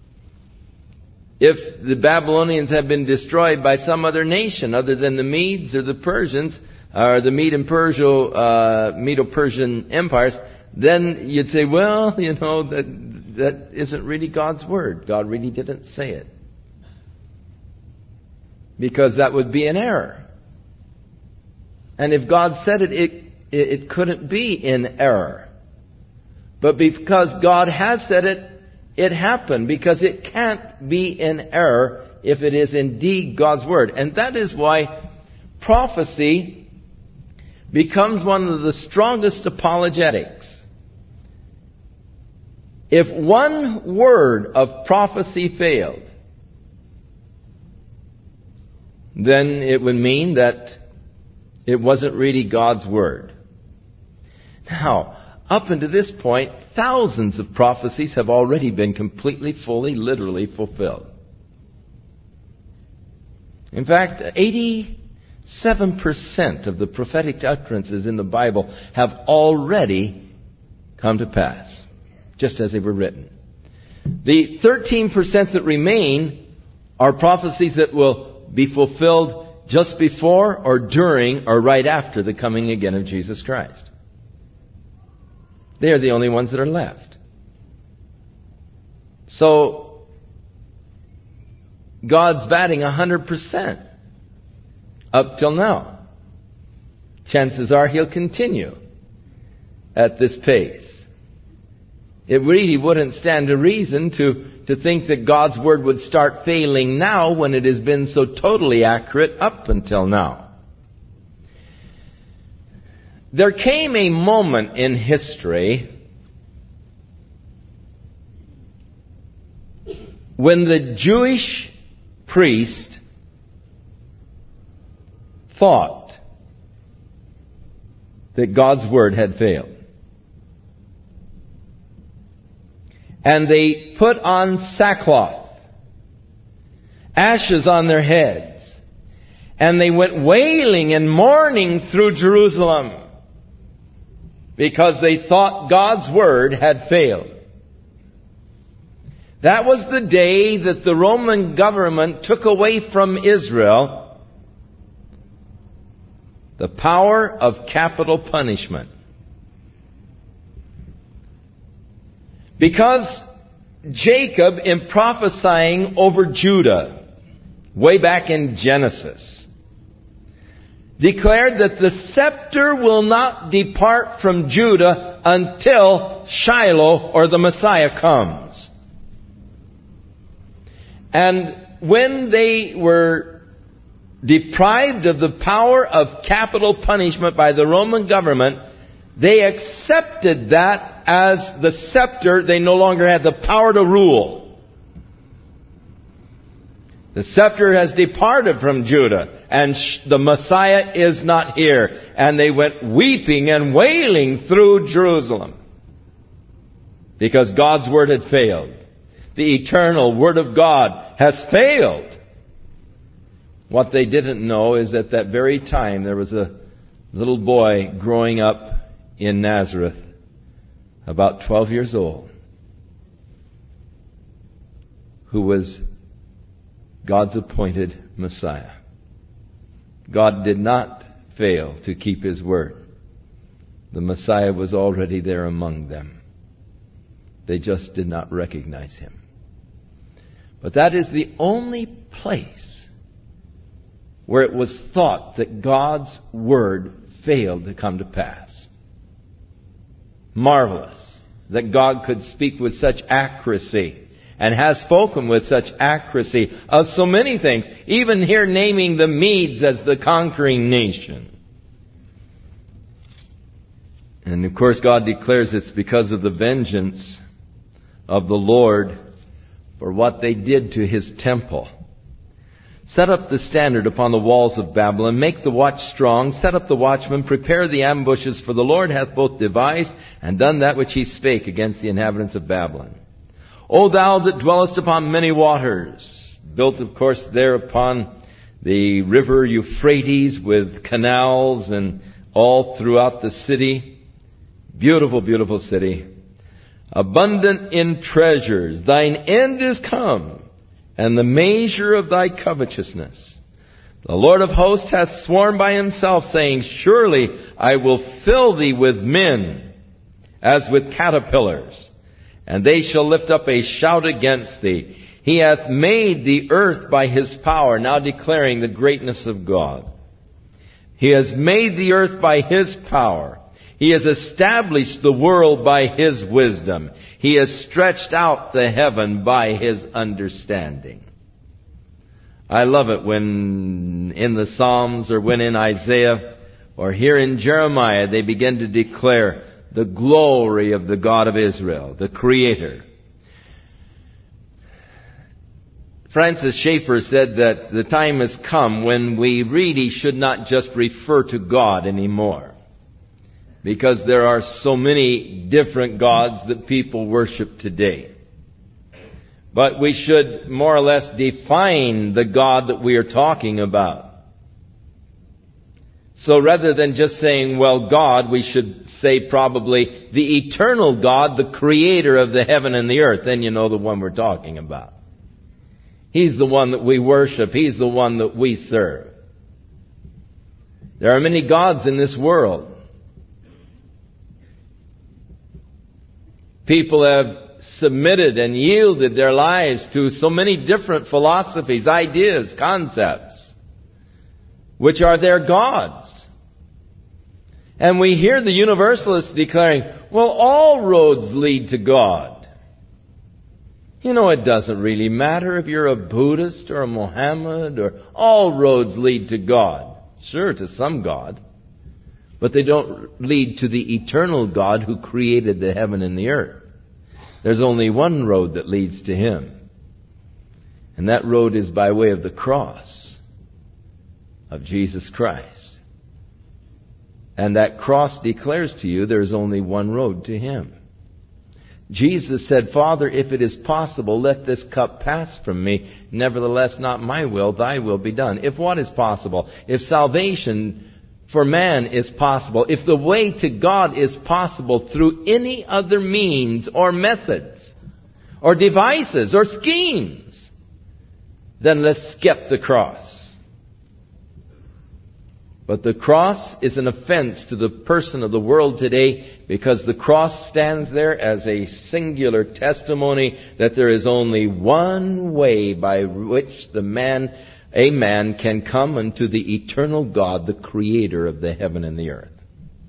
If the Babylonians had been destroyed by some other nation other than the Medes or the Persians, or the Medo-Persian empires, then you'd say, well, that isn't really God's word. God really didn't say it. Because that would be an error. And if God said it, it couldn't be in error. But because God has said it, it happened, because it can't be in error if it is indeed God's word. And that is why prophecy becomes one of the strongest apologetics. If one word of prophecy failed, then it would mean that it wasn't really God's word. Now, up until this point, thousands of prophecies have already been completely, fully, literally fulfilled. In fact, 87% of the prophetic utterances in the Bible have already come to pass, just as they were written. The 13% that remain are prophecies that will be fulfilled just before or during or right after the coming again of Jesus Christ. They are the only ones that are left. So, God's batting 100% up till now. Chances are He'll continue at this pace. It really wouldn't stand to reason to think that God's Word would start failing now when it has been so totally accurate up until now. There came a moment in history when the Jewish priest thought that God's word had failed. And they put on sackcloth, ashes on their heads, and they went wailing and mourning through Jerusalem, because they thought God's word had failed. That was the day that the Roman government took away from Israel the power of capital punishment. Because Jacob, in prophesying over Judah, way back in Genesis, declared that the scepter will not depart from Judah until Shiloh, or the Messiah, comes. And when they were deprived of the power of capital punishment by the Roman government, they accepted that as the scepter. They no longer had the power to rule. The scepter has departed from Judah, and the Messiah is not here. And they went weeping and wailing through Jerusalem, because God's word had failed. The eternal Word of God has failed. What they didn't know is at that very time there was a little boy growing up in Nazareth, about 12 years old, who was God's appointed Messiah. God did not fail to keep His word. The Messiah was already there among them. They just did not recognize Him. But that is the only place where it was thought that God's word failed to come to pass. Marvelous that God could speak with such accuracy, and has spoken with such accuracy of so many things, even here naming the Medes as the conquering nation. And of course God declares it's because of the vengeance of the Lord for what they did to His temple. Set up the standard upon the walls of Babylon, make the watch strong, set up the watchmen, prepare the ambushes, for the Lord hath both devised and done that which He spake against the inhabitants of Babylon. O thou that dwellest upon many waters, built of course there upon the river Euphrates with canals and all throughout the city. Beautiful, beautiful city. Abundant in treasures, thine end is come, and the measure of thy covetousness. The Lord of hosts hath sworn by Himself, saying, surely I will fill thee with men, as with caterpillars, and they shall lift up a shout against thee. He hath made the earth by His power, now declaring the greatness of God. He has made the earth by His power. He has established the world by His wisdom. He has stretched out the heaven by His understanding. I love it when in the Psalms, or when in Isaiah, or here in Jeremiah, they begin to declare the glory of the God of Israel, the Creator. Francis Schaeffer said that the time has come when we really should not just refer to God anymore, because there are so many different gods that people worship today. But we should more or less define the God that we are talking about. So rather than just saying, well, God, we should say probably the eternal God, the creator of the heaven and the earth. Then you know the one we're talking about. He's the one that we worship. He's the one that we serve. There are many gods in this world. People have submitted and yielded their lives to so many different philosophies, ideas, concepts, which are their gods. And we hear the universalists declaring, well, all roads lead to God. You know, it doesn't really matter if you're a Buddhist or a Mohammed, or all roads lead to God. Sure, to some God. But they don't lead to the eternal God who created the heaven and the earth. There's only one road that leads to Him. And that road is by way of the cross of Jesus Christ. And that cross declares to you there's only one road to Him. Jesus said, Father, if it is possible, let this cup pass from me. Nevertheless, not my will, thy will be done. If what is possible? If salvation for man is possible, if the way to God is possible through any other means or methods or devices or schemes, then let's skip the cross. But the cross is an offense to the person of the world today, because the cross stands there as a singular testimony that there is only one way by which a man can come unto the eternal God, the creator of the heaven and the earth.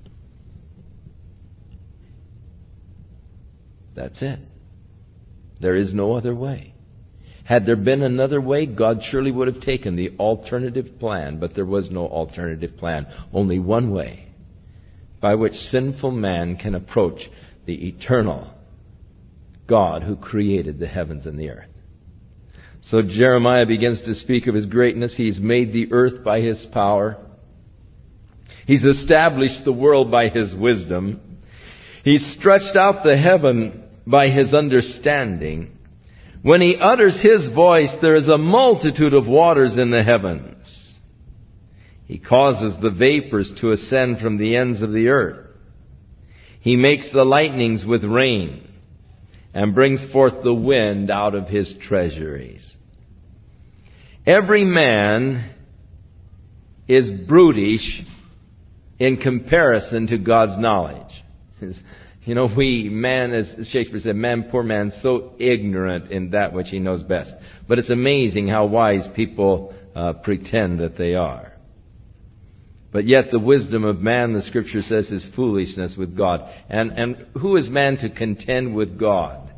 That's it. There is no other way. Had there been another way, God surely would have taken the alternative plan, but there was no alternative plan. Only one way by which sinful man can approach the eternal God who created the heavens and the earth. So Jeremiah begins to speak of His greatness. He's made the earth by His power. He's established the world by His wisdom. He's stretched out the heaven by His understanding. When He utters His voice, there is a multitude of waters in the heavens. He causes the vapors to ascend from the ends of the earth. He makes the lightnings with rain and brings forth the wind out of His treasuries. Every man is brutish in comparison to God's knowledge. You know, man, as Shakespeare said, poor man, so ignorant in that which he knows best. But it's amazing how wise people pretend that they are. But yet the wisdom of man, the Scripture says, is foolishness with God. And who is man to contend with God?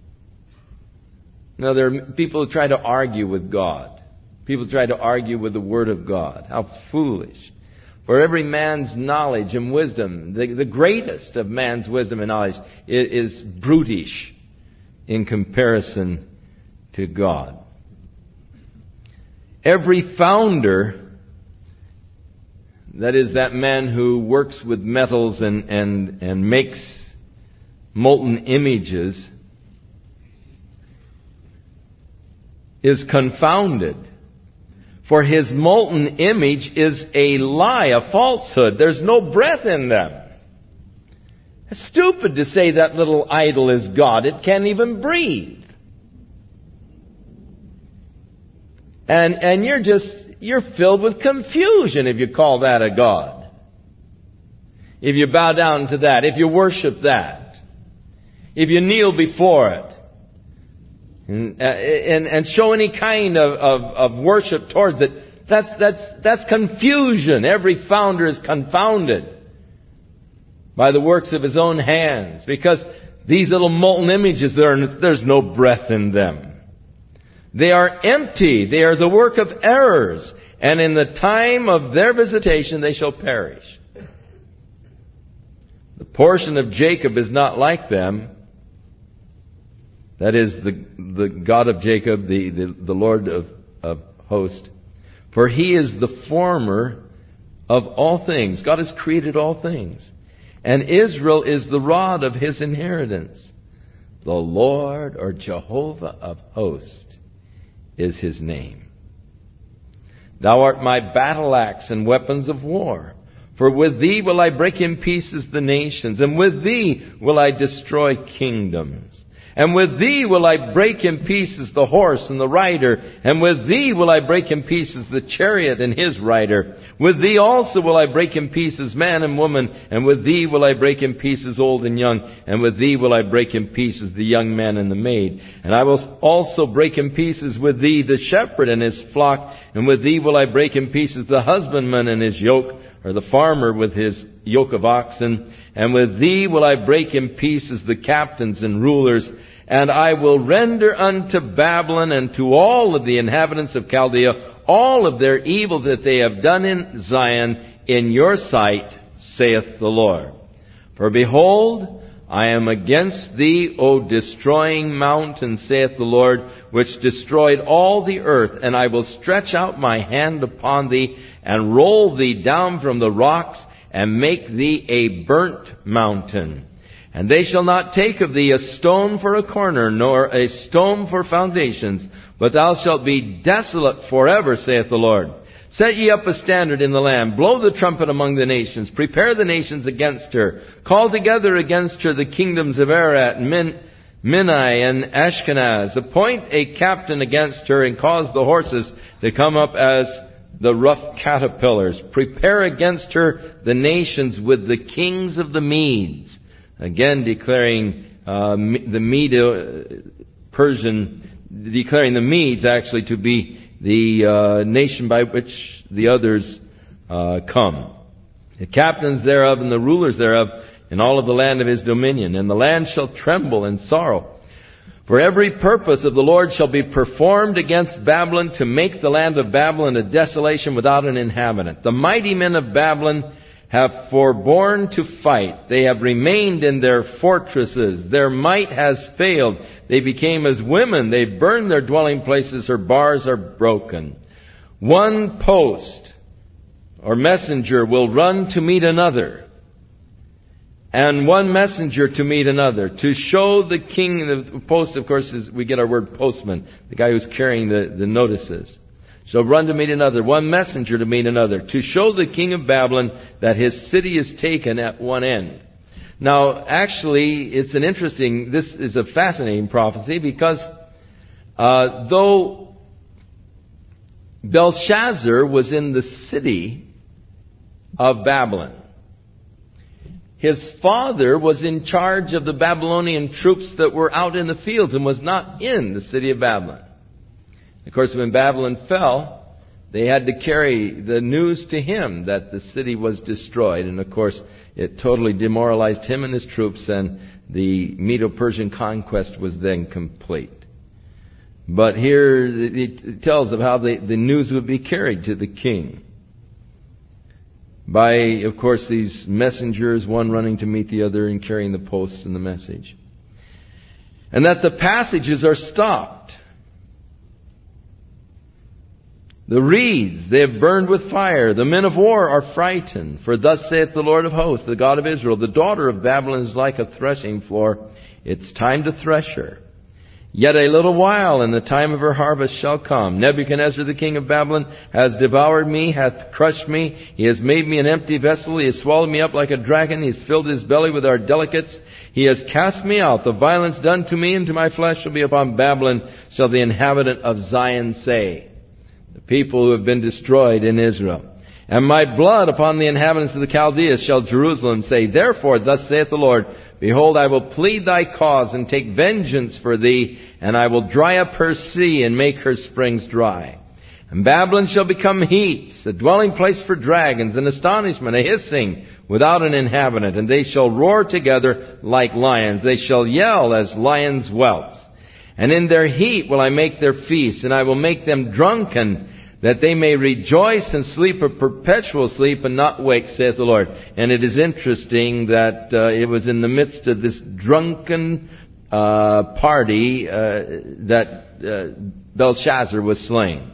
Now, there are people who try to argue with God. People try to argue with the Word of God. How foolish. For every man's knowledge and wisdom, the greatest of man's wisdom and knowledge, is brutish in comparison to God. Every founder, that is, that man who works with metals and makes molten images, is confounded. For his molten image is a lie, a falsehood. There's no breath in them. It's stupid to say that little idol is God. It can't even breathe. And you're filled with confusion if you call that a God. If you bow down to that, if you worship that, if you kneel before it, and show any kind of worship towards it, that's confusion. Every founder is confounded by the works of his own hands, because these little molten images, there's no breath in them. They are empty. They are the work of errors, and in the time of their visitation they shall perish. The portion of Jacob is not like them. That is the God of Jacob, the Lord of hosts. For He is the former of all things. God has created all things. And Israel is the rod of His inheritance. The Lord, or Jehovah of hosts, is His name. Thou art my battle axe and weapons of war. For with Thee will I break in pieces the nations, and with Thee will I destroy kingdoms. And with Thee will I break in pieces the horse and the rider, and with Thee will I break in pieces the chariot and his rider. With Thee also will I break in pieces man and woman, and with Thee will I break in pieces old and young, and with Thee will I break in pieces the young man and the maid. And I will also break in pieces with Thee the shepherd and his flock, and with Thee will I break in pieces the husbandman and his yoke, or the farmer with his yoke of oxen. And with Thee will I break in pieces the captains and rulers, and I will render unto Babylon and to all of the inhabitants of Chaldea all of their evil that they have done in Zion in your sight, saith the Lord. For behold, I am against thee, O destroying mountain, saith the Lord, which destroyed all the earth, and I will stretch out my hand upon thee, and roll thee down from the rocks, and make thee a burnt mountain. And they shall not take of thee a stone for a corner, nor a stone for foundations, but thou shalt be desolate forever, saith the Lord. Set ye up a standard in the land, blow the trumpet among the nations, prepare the nations against her, call together against her the kingdoms of Ararat, Minai, and Ashkenaz, appoint a captain against her, and cause the horses to come up as the rough caterpillars. Prepare against her the nations with the kings of the Medes. Again declaring the Medes actually to be the nation by which the others come. The captains thereof and the rulers thereof in all of the land of his dominion. And the land shall tremble in sorrow. For every purpose of the Lord shall be performed against Babylon, to make the land of Babylon a desolation without an inhabitant. The mighty men of Babylon have forborne to fight. They have remained in their fortresses. Their might has failed. They became as women. They burned their dwelling places. Her bars are broken. One post or messenger will run to meet another, and one messenger to meet another, to show the king. The post, of course, is, we get our word postman, the guy who's carrying the notices. Shall run to meet another, one messenger to meet another, to show the king of Babylon that his city is taken at one end. Now, actually, this is a fascinating prophecy, because though Belshazzar was in the city of Babylon, his father was in charge of the Babylonian troops that were out in the fields and was not in the city of Babylon. Of course, when Babylon fell, they had to carry the news to him that the city was destroyed. And of course, it totally demoralized him and his troops, and the Medo-Persian conquest was then complete. But here it tells of how the news would be carried to the king. By, of course, these messengers, one running to meet the other and carrying the post and the message. And that the passages are stopped. The reeds they have burned with fire. The men of war are frightened. For thus saith the Lord of hosts, the God of Israel, the daughter of Babylon is like a threshing floor. It's time to thresh her. Yet a little while, and the time of her harvest shall come. Nebuchadnezzar the king of Babylon has devoured me, hath crushed me. He has made me an empty vessel. He has swallowed me up like a dragon. He has filled his belly with our delicates. He has cast me out. The violence done to me and to my flesh shall be upon Babylon, shall the inhabitant of Zion say. The people who have been destroyed in Israel. And my blood upon the inhabitants of the Chaldeans shall Jerusalem say. Therefore, thus saith the Lord, behold, I will plead thy cause and take vengeance for thee, and I will dry up her sea and make her springs dry. And Babylon shall become heaps, a dwelling place for dragons, an astonishment, a hissing without an inhabitant. And they shall roar together like lions. They shall yell as lions' whelps. And in their heat will I make their feast, and I will make them drunken, that they may rejoice and sleep a perpetual sleep and not wake, saith the Lord. And it is interesting that it was in the midst of this drunken party that Belshazzar was slain.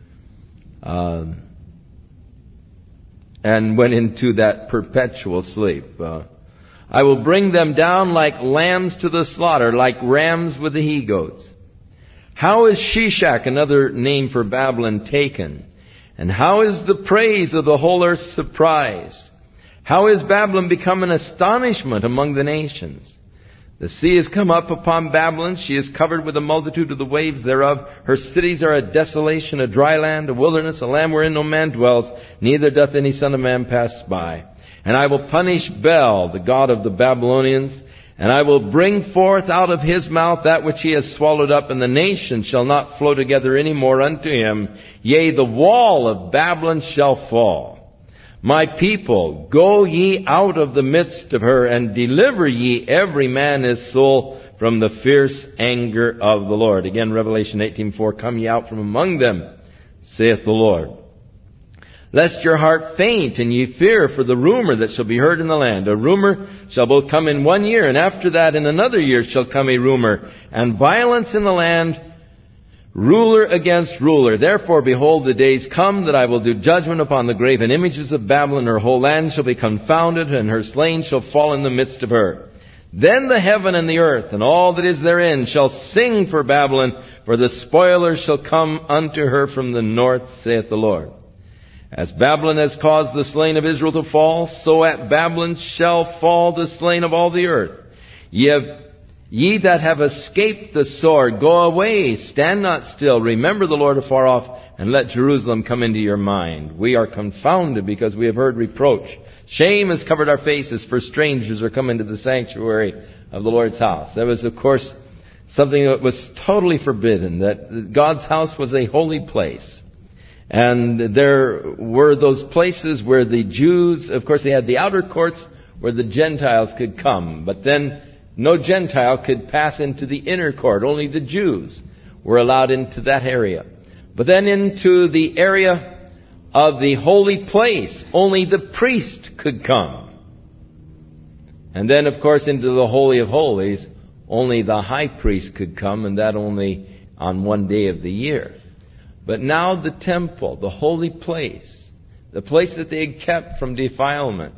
And went into that perpetual sleep. I will bring them down like lambs to the slaughter, like rams with the he-goats. How is Shishak, another name for Babylon, taken? And how is the praise of the whole earth surprised? How is Babylon become an astonishment among the nations? The sea has come up upon Babylon. She is covered with a multitude of the waves thereof. Her cities are a desolation, a dry land, a wilderness, a land wherein no man dwells, neither doth any son of man pass by. And I will punish Bel, the god of the Babylonians, and I will bring forth out of his mouth that which he has swallowed up, and the nations shall not flow together any more unto him. Yea, the wall of Babylon shall fall. My people, go ye out of the midst of her, and deliver ye every man his soul from the fierce anger of the Lord. Again, Revelation 18:4, come ye out from among them, saith the Lord. Lest your heart faint, and ye fear for the rumor that shall be heard in the land. A rumor shall both come in 1 year, and after that in another year shall come a rumor, and violence in the land, ruler against ruler. Therefore, behold, the days come that I will do judgment upon the graven images of Babylon. Her whole land shall be confounded, and her slain shall fall in the midst of her. Then the heaven and the earth, and all that is therein, shall sing for Babylon, for the spoiler shall come unto her from the north, saith the Lord. As Babylon has caused the slain of Israel to fall, so at Babylon shall fall the slain of all the earth. Ye that have escaped the sword, go away, stand not still. Remember the Lord afar off, and let Jerusalem come into your mind. We are confounded because we have heard reproach. Shame has covered our faces, for strangers are come into the sanctuary of the Lord's house. That was, of course, something that was totally forbidden, that God's house was a holy place. And there were those places where the Jews, of course, they had the outer courts where the Gentiles could come. But then no Gentile could pass into the inner court. Only the Jews were allowed into that area. But then into the area of the holy place, only the priest could come. And then, of course, into the Holy of Holies, only the high priest could come, and that only on one day of the year. But now the temple, the holy place, the place that they had kept from defilement,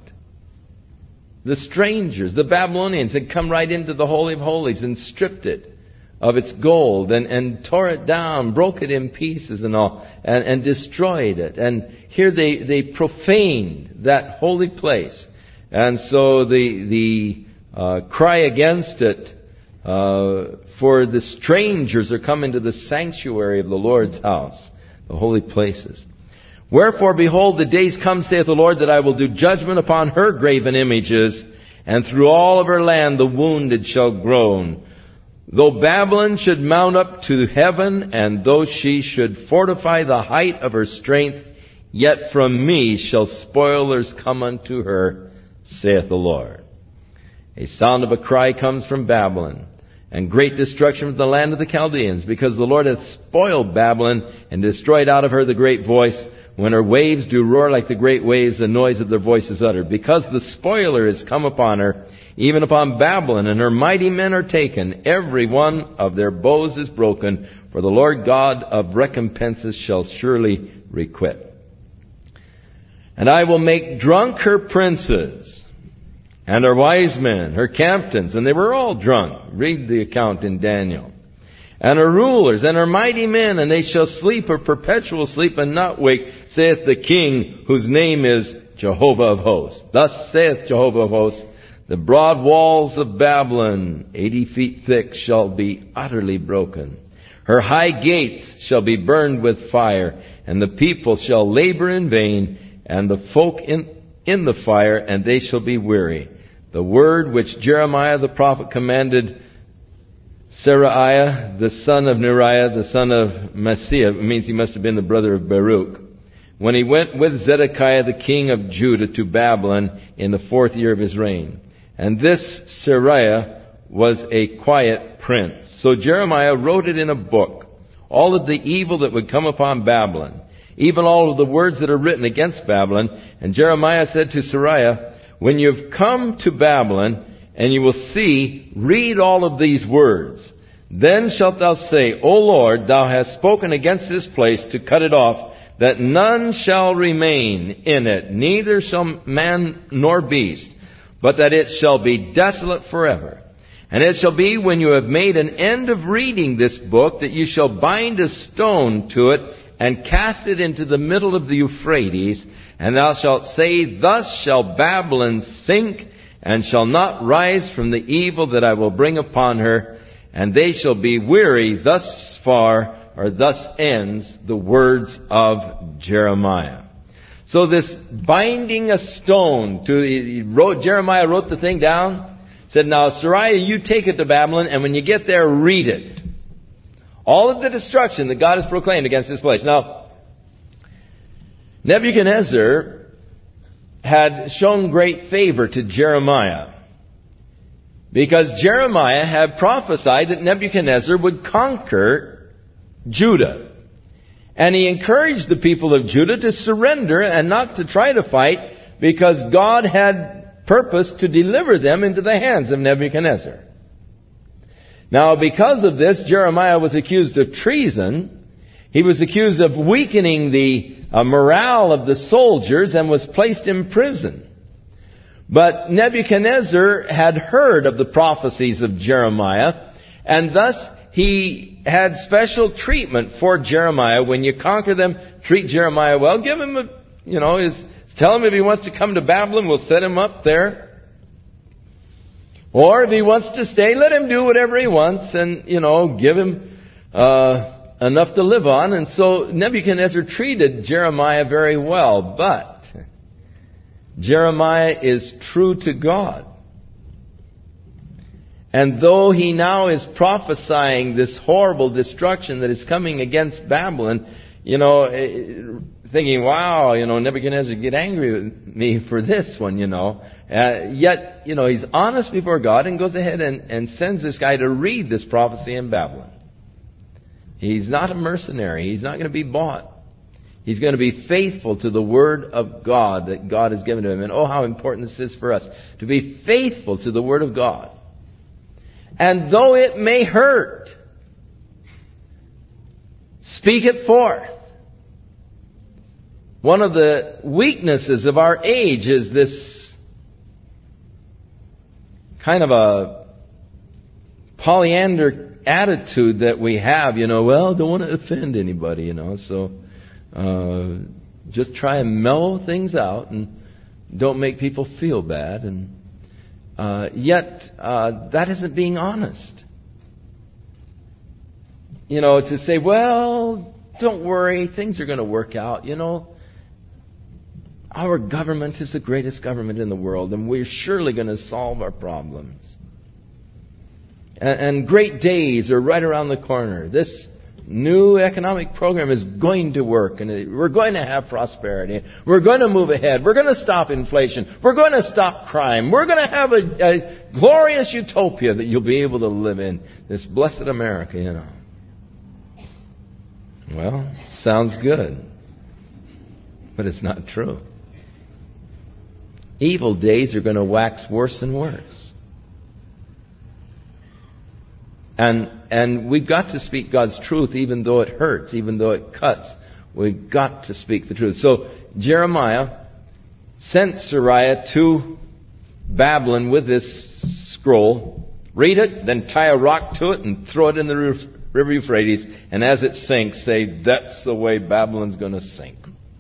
the strangers, the Babylonians, had come right into the Holy of Holies and stripped it of its gold and tore it down, broke it in pieces and all, and destroyed it. And here they profaned that holy place. And so the cry against it, for the strangers are come into the sanctuary of the Lord's house, the holy places. Wherefore, behold, the days come, saith the Lord, that I will do judgment upon her graven images, and through all of her land the wounded shall groan. Though Babylon should mount up to heaven, and though she should fortify the height of her strength, yet from me shall spoilers come unto her, saith the Lord. A sound of a cry comes from Babylon, and great destruction from the land of the Chaldeans, because the Lord hath spoiled Babylon, and destroyed out of her the great voice. When her waves do roar like the great waves, the noise of their voice is uttered. Because the spoiler is come upon her, even upon Babylon, and her mighty men are taken. Every one of their bows is broken, for the Lord God of recompenses shall surely requite. And I will make drunk her princes, and her wise men, her captains, and they were all drunk. Read the account in Daniel. And her rulers, and her mighty men, and they shall sleep a perpetual sleep and not wake, saith the King, whose name is Jehovah of hosts. Thus saith Jehovah of hosts, the broad walls of Babylon, 80 feet thick, shall be utterly broken. Her high gates shall be burned with fire, and the people shall labor in vain, and the folk in the fire, and they shall be weary. The word which Jeremiah the prophet commanded Seraiah, the son of Neriah, the son of Maaseiah, it means he must have been the brother of Baruch, when he went with Zedekiah the king of Judah to Babylon in the 4th year of his reign. And this Seraiah was a quiet prince. So Jeremiah wrote it in a book, all of the evil that would come upon Babylon, even all of the words that are written against Babylon. And Jeremiah said to Seraiah, when you've come to Babylon, and you will see, read all of these words. Then shalt thou say, O Lord, thou hast spoken against this place to cut it off, that none shall remain in it, neither shall man nor beast, but that it shall be desolate forever. And it shall be, when you have made an end of reading this book, that you shall bind a stone to it, and cast it into the middle of the Euphrates, and thou shalt say, thus shall Babylon sink, and shall not rise from the evil that I will bring upon her, and they shall be weary. Thus far, or thus ends the words of Jeremiah. So this binding a stone to, Jeremiah wrote the thing down, said, now Seraiah, you take it to Babylon, and when you get there, read it. All of the destruction that God has proclaimed against this place. Now, Nebuchadnezzar had shown great favor to Jeremiah, because Jeremiah had prophesied that Nebuchadnezzar would conquer Judah. And he encouraged the people of Judah to surrender and not to try to fight, because God had purposed to deliver them into the hands of Nebuchadnezzar. Now, because of this, Jeremiah was accused of treason. He was accused of weakening the morale of the soldiers and was placed in prison. But Nebuchadnezzar had heard of the prophecies of Jeremiah, and thus he had special treatment for Jeremiah. When you conquer them, treat Jeremiah well. Give him tell him if he wants to come to Babylon, we'll set him up there. Or if he wants to stay, let him do whatever he wants, and, give him enough to live on. And so Nebuchadnezzar treated Jeremiah very well. But Jeremiah is true to God. And though he now is prophesying this horrible destruction that is coming against Babylon, thinking, wow, Nebuchadnezzar get angry with me for this one, Yet, he's honest before God and goes ahead and sends this guy to read this prophecy in Babylon. He's not a mercenary. He's not going to be bought. He's going to be faithful to the Word of God that God has given to him. And oh, how important this is for us, to be faithful to the Word of God. And though it may hurt, speak it forth. One of the weaknesses of our age is this kind of a Pollyanna attitude that we have, don't want to offend anybody, so just try and mellow things out and don't make people feel bad. And yet, that isn't being honest. To say, well, don't worry, things are going to work out. Our government is the greatest government in the world, and we're surely going to solve our problems. And great days are right around the corner. This new economic program is going to work, and we're going to have prosperity. We're going to move ahead. We're going to stop inflation. We're going to stop crime. We're going to have a glorious utopia that you'll be able to live in. This blessed America, Well, sounds good. But it's not true. Evil days are going to wax worse and worse. And we've got to speak God's truth even though it hurts, even though it cuts. We've got to speak the truth. So Jeremiah sent Seraiah to Babylon with this scroll. Read it, then tie a rock to it and throw it in the river Euphrates. And as it sinks, say, that's the way Babylon's going to sink.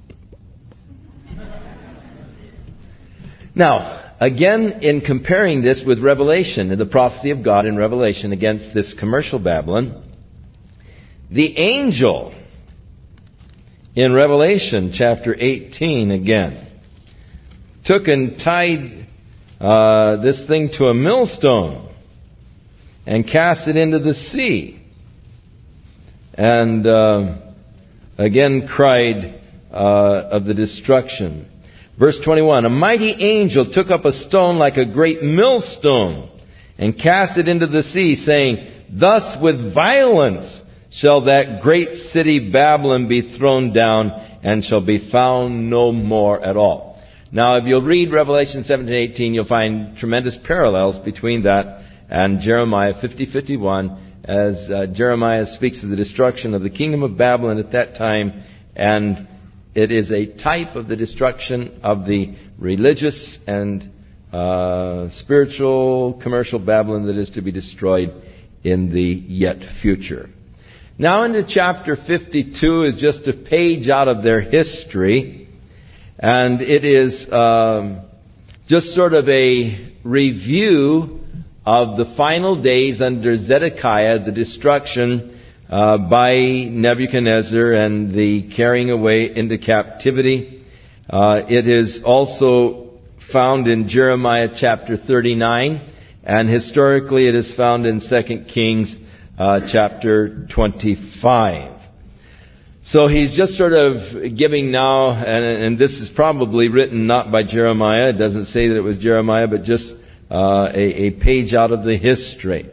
Now, again, in comparing this with Revelation, the prophecy of God in Revelation against this commercial Babylon, the angel in Revelation chapter 18 again took and tied this thing to a millstone and cast it into the sea. And again cried of the destruction. Verse 21, a mighty angel took up a stone like a great millstone and cast it into the sea, saying, thus with violence shall that great city Babylon be thrown down and shall be found no more at all. Now, if you'll read Revelation 17:18, you'll find tremendous parallels between that and Jeremiah 50:51, as Jeremiah speaks of the destruction of the kingdom of Babylon at that time, and it is a type of the destruction of the religious and spiritual commercial Babylon that is to be destroyed in the yet future. Now into chapter 52 is just a page out of their history, and it is just sort of a review of the final days under Zedekiah, the destruction by Nebuchadnezzar and the carrying away into captivity. It is also found in Jeremiah chapter 39, and historically it is found in 2 Kings chapter 25. So he's just sort of giving now, and this is probably written not by Jeremiah. It doesn't say that it was Jeremiah, but just a page out of the history.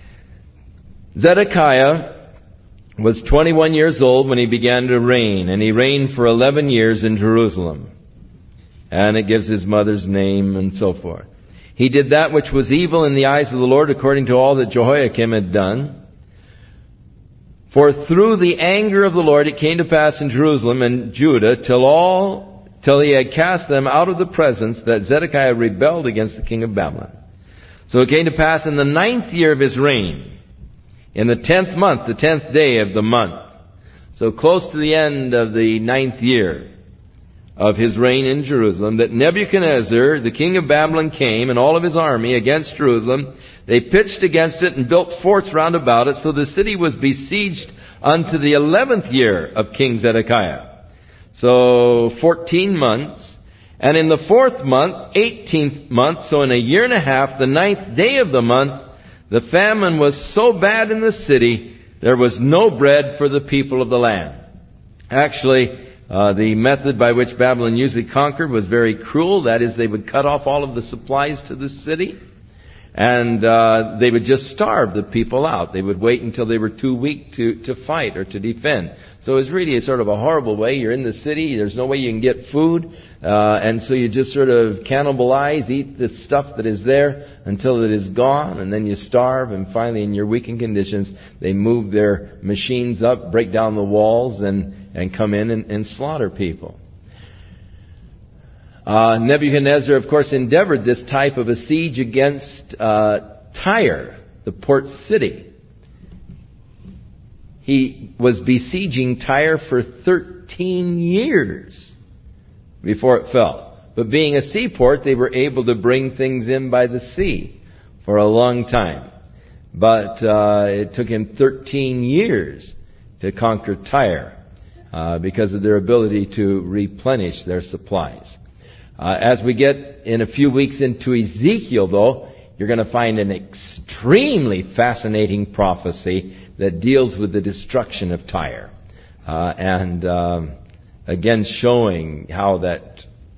Zedekiah was 21 years old when he began to reign, and he reigned for 11 years in Jerusalem. And it gives his mother's name and so forth. He did that which was evil in the eyes of the Lord, according to all that Jehoiakim had done. For through the anger of the Lord it came to pass in Jerusalem and Judah till he had cast them out of the presence, that Zedekiah rebelled against the king of Babylon. So it came to pass in the 9th year of his reign, in the 10th month, the 10th day of the month, so close to the end of the 9th year of his reign in Jerusalem, that Nebuchadnezzar, the king of Babylon, came and all of his army against Jerusalem. They pitched against it and built forts round about it, so the city was besieged unto the 11th year of King Zedekiah. So 14 months. And in the 4th month, 18th month, so in a year and a half, the 9th day of the month, the famine was so bad in the city, there was no bread for the people of the land. Actually, the method by which Babylon usually conquered was very cruel. That is, they would cut off all of the supplies to the city, and they would just starve the people out. They would wait until they were too weak to fight or to defend. So it was really a sort of a horrible way. You're in the city, there's no way you can get food, and so you just sort of cannibalize, eat the stuff that is there until it is gone, and then you starve, and finally in your weakened conditions, they move their machines up, break down the walls, and come in and slaughter people. Nebuchadnezzar, of course, endeavored this type of a siege against Tyre, the port city. He was besieging Tyre for 13 years before it fell. But being a seaport, they were able to bring things in by the sea for a long time. But it took him 13 years to conquer Tyre because of their ability to replenish their supplies. As we get in a few weeks into Ezekiel, though, you're going to find an extremely fascinating prophecy that deals with the destruction of Tyre. Again, showing how that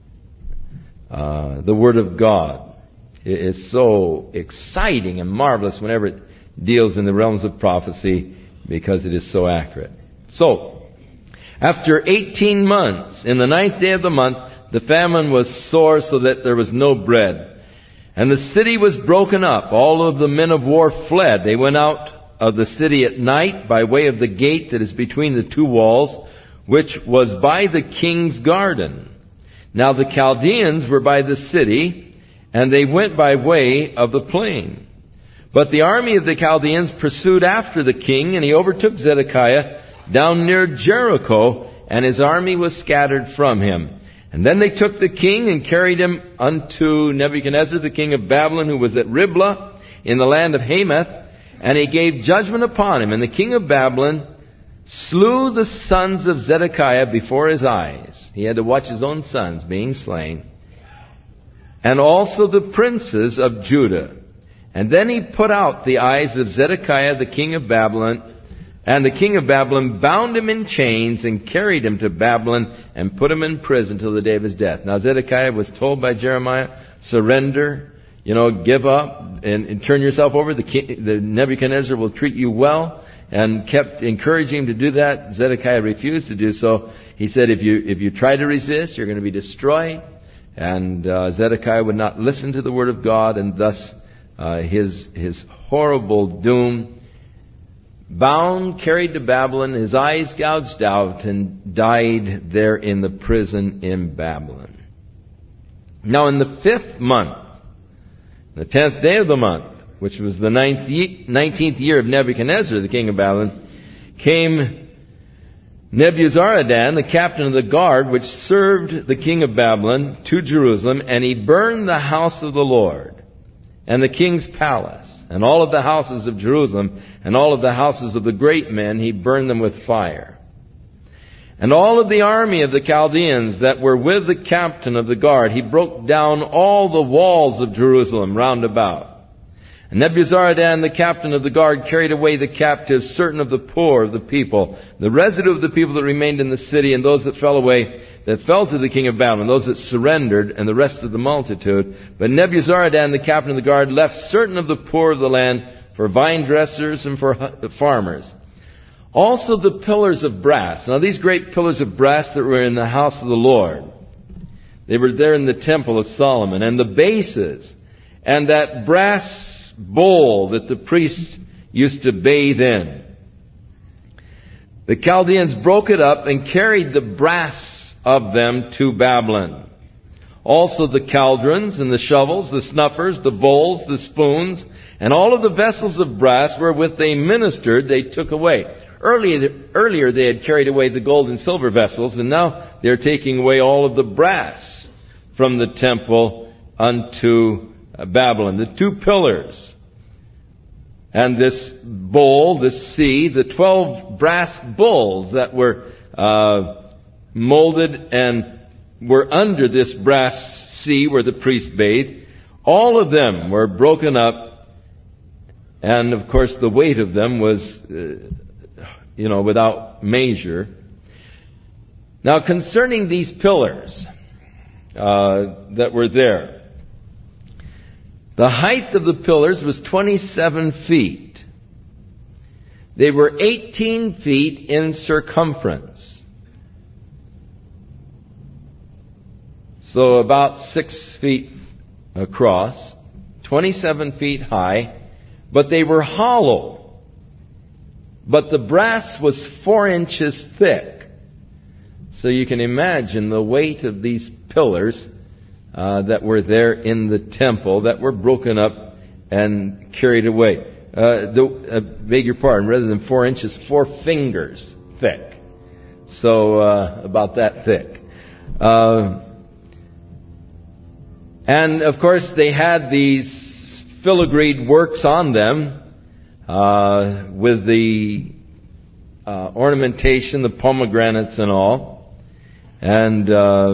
the Word of God is so exciting and marvelous whenever it deals in the realms of prophecy, because it is so accurate. So, after 18 months, in the 9th day of the month, the famine was sore so that there was no bread. And the city was broken up. All of the men of war fled. They went out of the city at night by way of the gate that is between the two walls, which was by the king's garden. Now the Chaldeans were by the city, and they went by way of the plain. But the army of the Chaldeans pursued after the king, and he overtook Zedekiah down near Jericho, and his army was scattered from him. And then they took the king and carried him unto Nebuchadnezzar, the king of Babylon, who was at Riblah in the land of Hamath, and he gave judgment upon him. And the king of Babylon slew the sons of Zedekiah before his eyes. He had to watch his own sons being slain. And also the princes of Judah. And then he put out the eyes of Zedekiah, the king of Babylon, and the king of Babylon bound him in chains and carried him to Babylon and put him in prison till the day of his death. Now Zedekiah was told by Jeremiah, surrender, give up and turn yourself over. The Nebuchadnezzar will treat you well, and kept encouraging him to do that. Zedekiah refused to do so. He said, if you try to resist, you're going to be destroyed. And Zedekiah would not listen to the word of God, and thus his horrible doom. Bound, carried to Babylon, his eyes gouged out, and died there in the prison in Babylon. Now in the 5th month, the 10th day of the month, which was the 19th year of Nebuchadnezzar, the king of Babylon, came Nebuzaradan, the captain of the guard, which served the king of Babylon, to Jerusalem, and he burned the house of the Lord, and the king's palace, and all of the houses of Jerusalem, and all of the houses of the great men, he burned them with fire. And all of the army of the Chaldeans that were with the captain of the guard, he broke down all the walls of Jerusalem round about. And Nebuzaradan, the captain of the guard, carried away the captives, certain of the poor of the people, the residue of the people that remained in the city, and those that fell away, that fell to the king of Babylon, those that surrendered, and the rest of the multitude. But Nebuzaradan, the captain of the guard, left certain of the poor of the land for vine dressers and for farmers. Also the pillars of brass. Now these great pillars of brass that were in the house of the Lord, they were there in the temple of Solomon, and the bases, and that brass bowl that the priest used to bathe in. The Chaldeans broke it up and carried the brass of them to Babylon. Also the cauldrons and the shovels, the snuffers, the bowls, the spoons, and all of the vessels of brass wherewith they ministered, they took away. Earlier they had carried away the gold and silver vessels, and now they're taking away all of the brass from the temple unto Babylon. The 2 pillars And this bowl, this sea, the 12 brass bowls that were molded and were under this brass sea where the priest bathed, all of them were broken up, and of course the weight of them was, without measure. Now concerning these pillars that were there, the height of the pillars was 27 feet. They were 18 feet in circumference. So about 6 feet across, 27 feet high, but they were hollow. But the brass was 4 inches thick. So you can imagine the weight of these pillars that were there in the temple that were broken up and carried away. Beg your pardon, rather than 4 inches, 4 fingers thick. So about that thick. And of course they had these filigreed works on them with the ornamentation, the pomegranates and all. And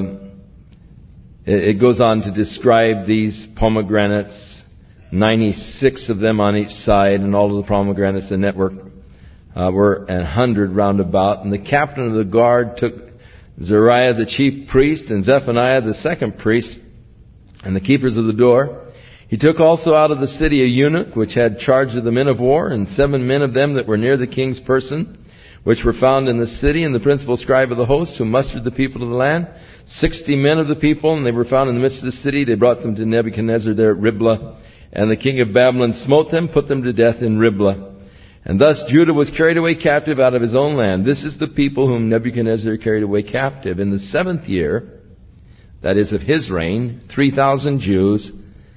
it goes on to describe these pomegranates, 96 of them on each side, and all of the pomegranates in the network were 100 round about. And the captain of the guard took Zariah the chief priest and Zephaniah the second priest and the keepers of the door. He took also out of the city a eunuch which had charge of the men of war, and 7 men of them that were near the king's person, which were found in the city, and the principal scribe of the host, who mustered the people of the land, 60 men of the people, and they were found in the midst of the city. They brought them to Nebuchadnezzar there at Riblah, and the king of Babylon smote them, put them to death in Riblah. And thus Judah was carried away captive out of his own land. This is the people whom Nebuchadnezzar carried away captive. In the 7th year, that is of his reign, 3,000 Jews,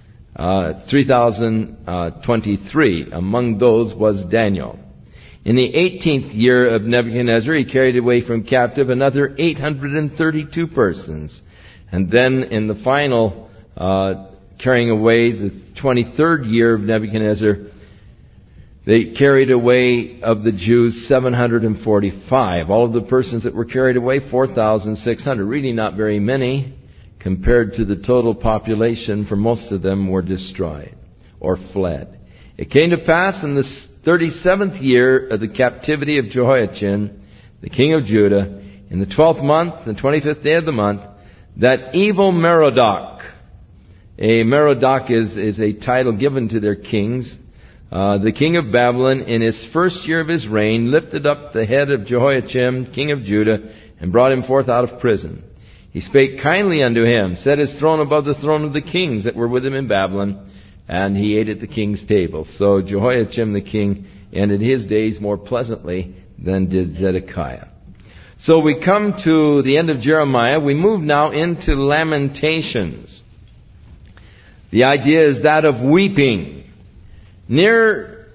3,023. Among those was Daniel. In the 18th year of Nebuchadnezzar, he carried away from captive another 832 persons. And then in the final carrying away, the 23rd year of Nebuchadnezzar, they carried away of the Jews 745. All of the persons that were carried away, 4,600. Really not very many compared to the total population, for most of them were destroyed or fled. It came to pass in the 37th year of the captivity of Jehoiachin, the king of Judah, in the 12th month, the 25th day of the month, that evil Merodach, a Merodach is a title given to their kings, the king of Babylon, in his first year of his reign, lifted up the head of Jehoiachin, king of Judah, and brought him forth out of prison. He spake kindly unto him, set his throne above the throne of the kings that were with him in Babylon, and he ate at the king's table. So Jehoiachin the king ended his days more pleasantly than did Zedekiah. So we come to the end of Jeremiah. We move now into Lamentations. The idea is that of weeping. Near,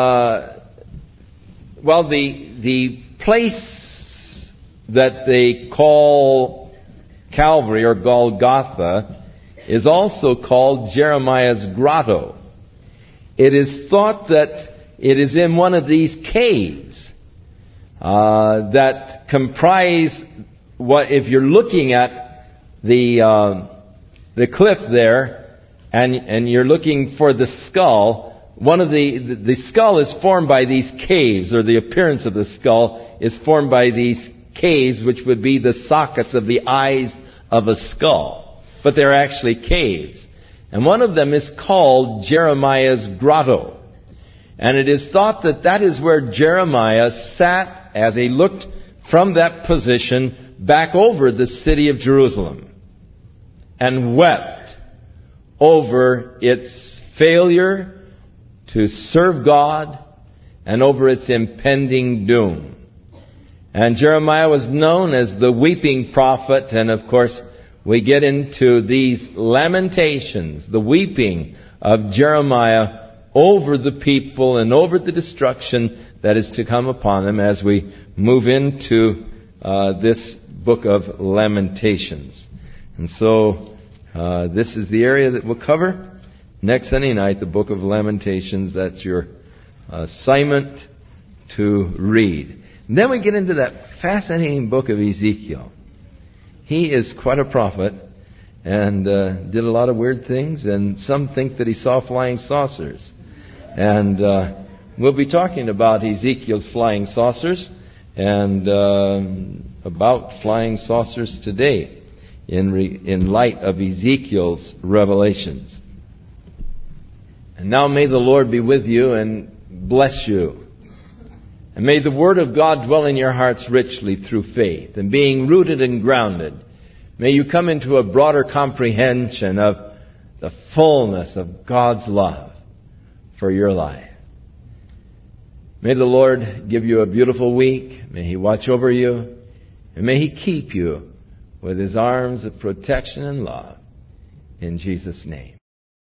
the place that they call Calvary or Golgotha is also called Jeremiah's Grotto. It is thought that it is in one of these caves that comprise what, if you're looking at the cliff there and you're looking for the skull, one of the skull is formed by these caves, or the appearance of the skull is formed by these caves, which would be the sockets of the eyes of a skull. But they're actually caves. And one of them is called Jeremiah's Grotto. And it is thought that that is where Jeremiah sat as he looked from that position back over the city of Jerusalem and wept over its failure to serve God and over its impending doom. And Jeremiah was known as the weeping prophet, and of course we get into these lamentations, the weeping of Jeremiah over the people and over the destruction that is to come upon them as we move into this book of Lamentations. And so this is the area that we'll cover next Sunday night, the book of Lamentations. That's your assignment to read. And then we get into that fascinating book of Ezekiel. He is quite a prophet and did a lot of weird things, and some think that he saw flying saucers. And we'll be talking about Ezekiel's flying saucers and about flying saucers today in light of Ezekiel's revelations. And now may the Lord be with you and bless you. And may the Word of God dwell in your hearts richly through faith. And being rooted and grounded, may you come into a broader comprehension of the fullness of God's love for your life. May the Lord give you a beautiful week. May He watch over you. And may He keep you with His arms of protection and love. In Jesus' name.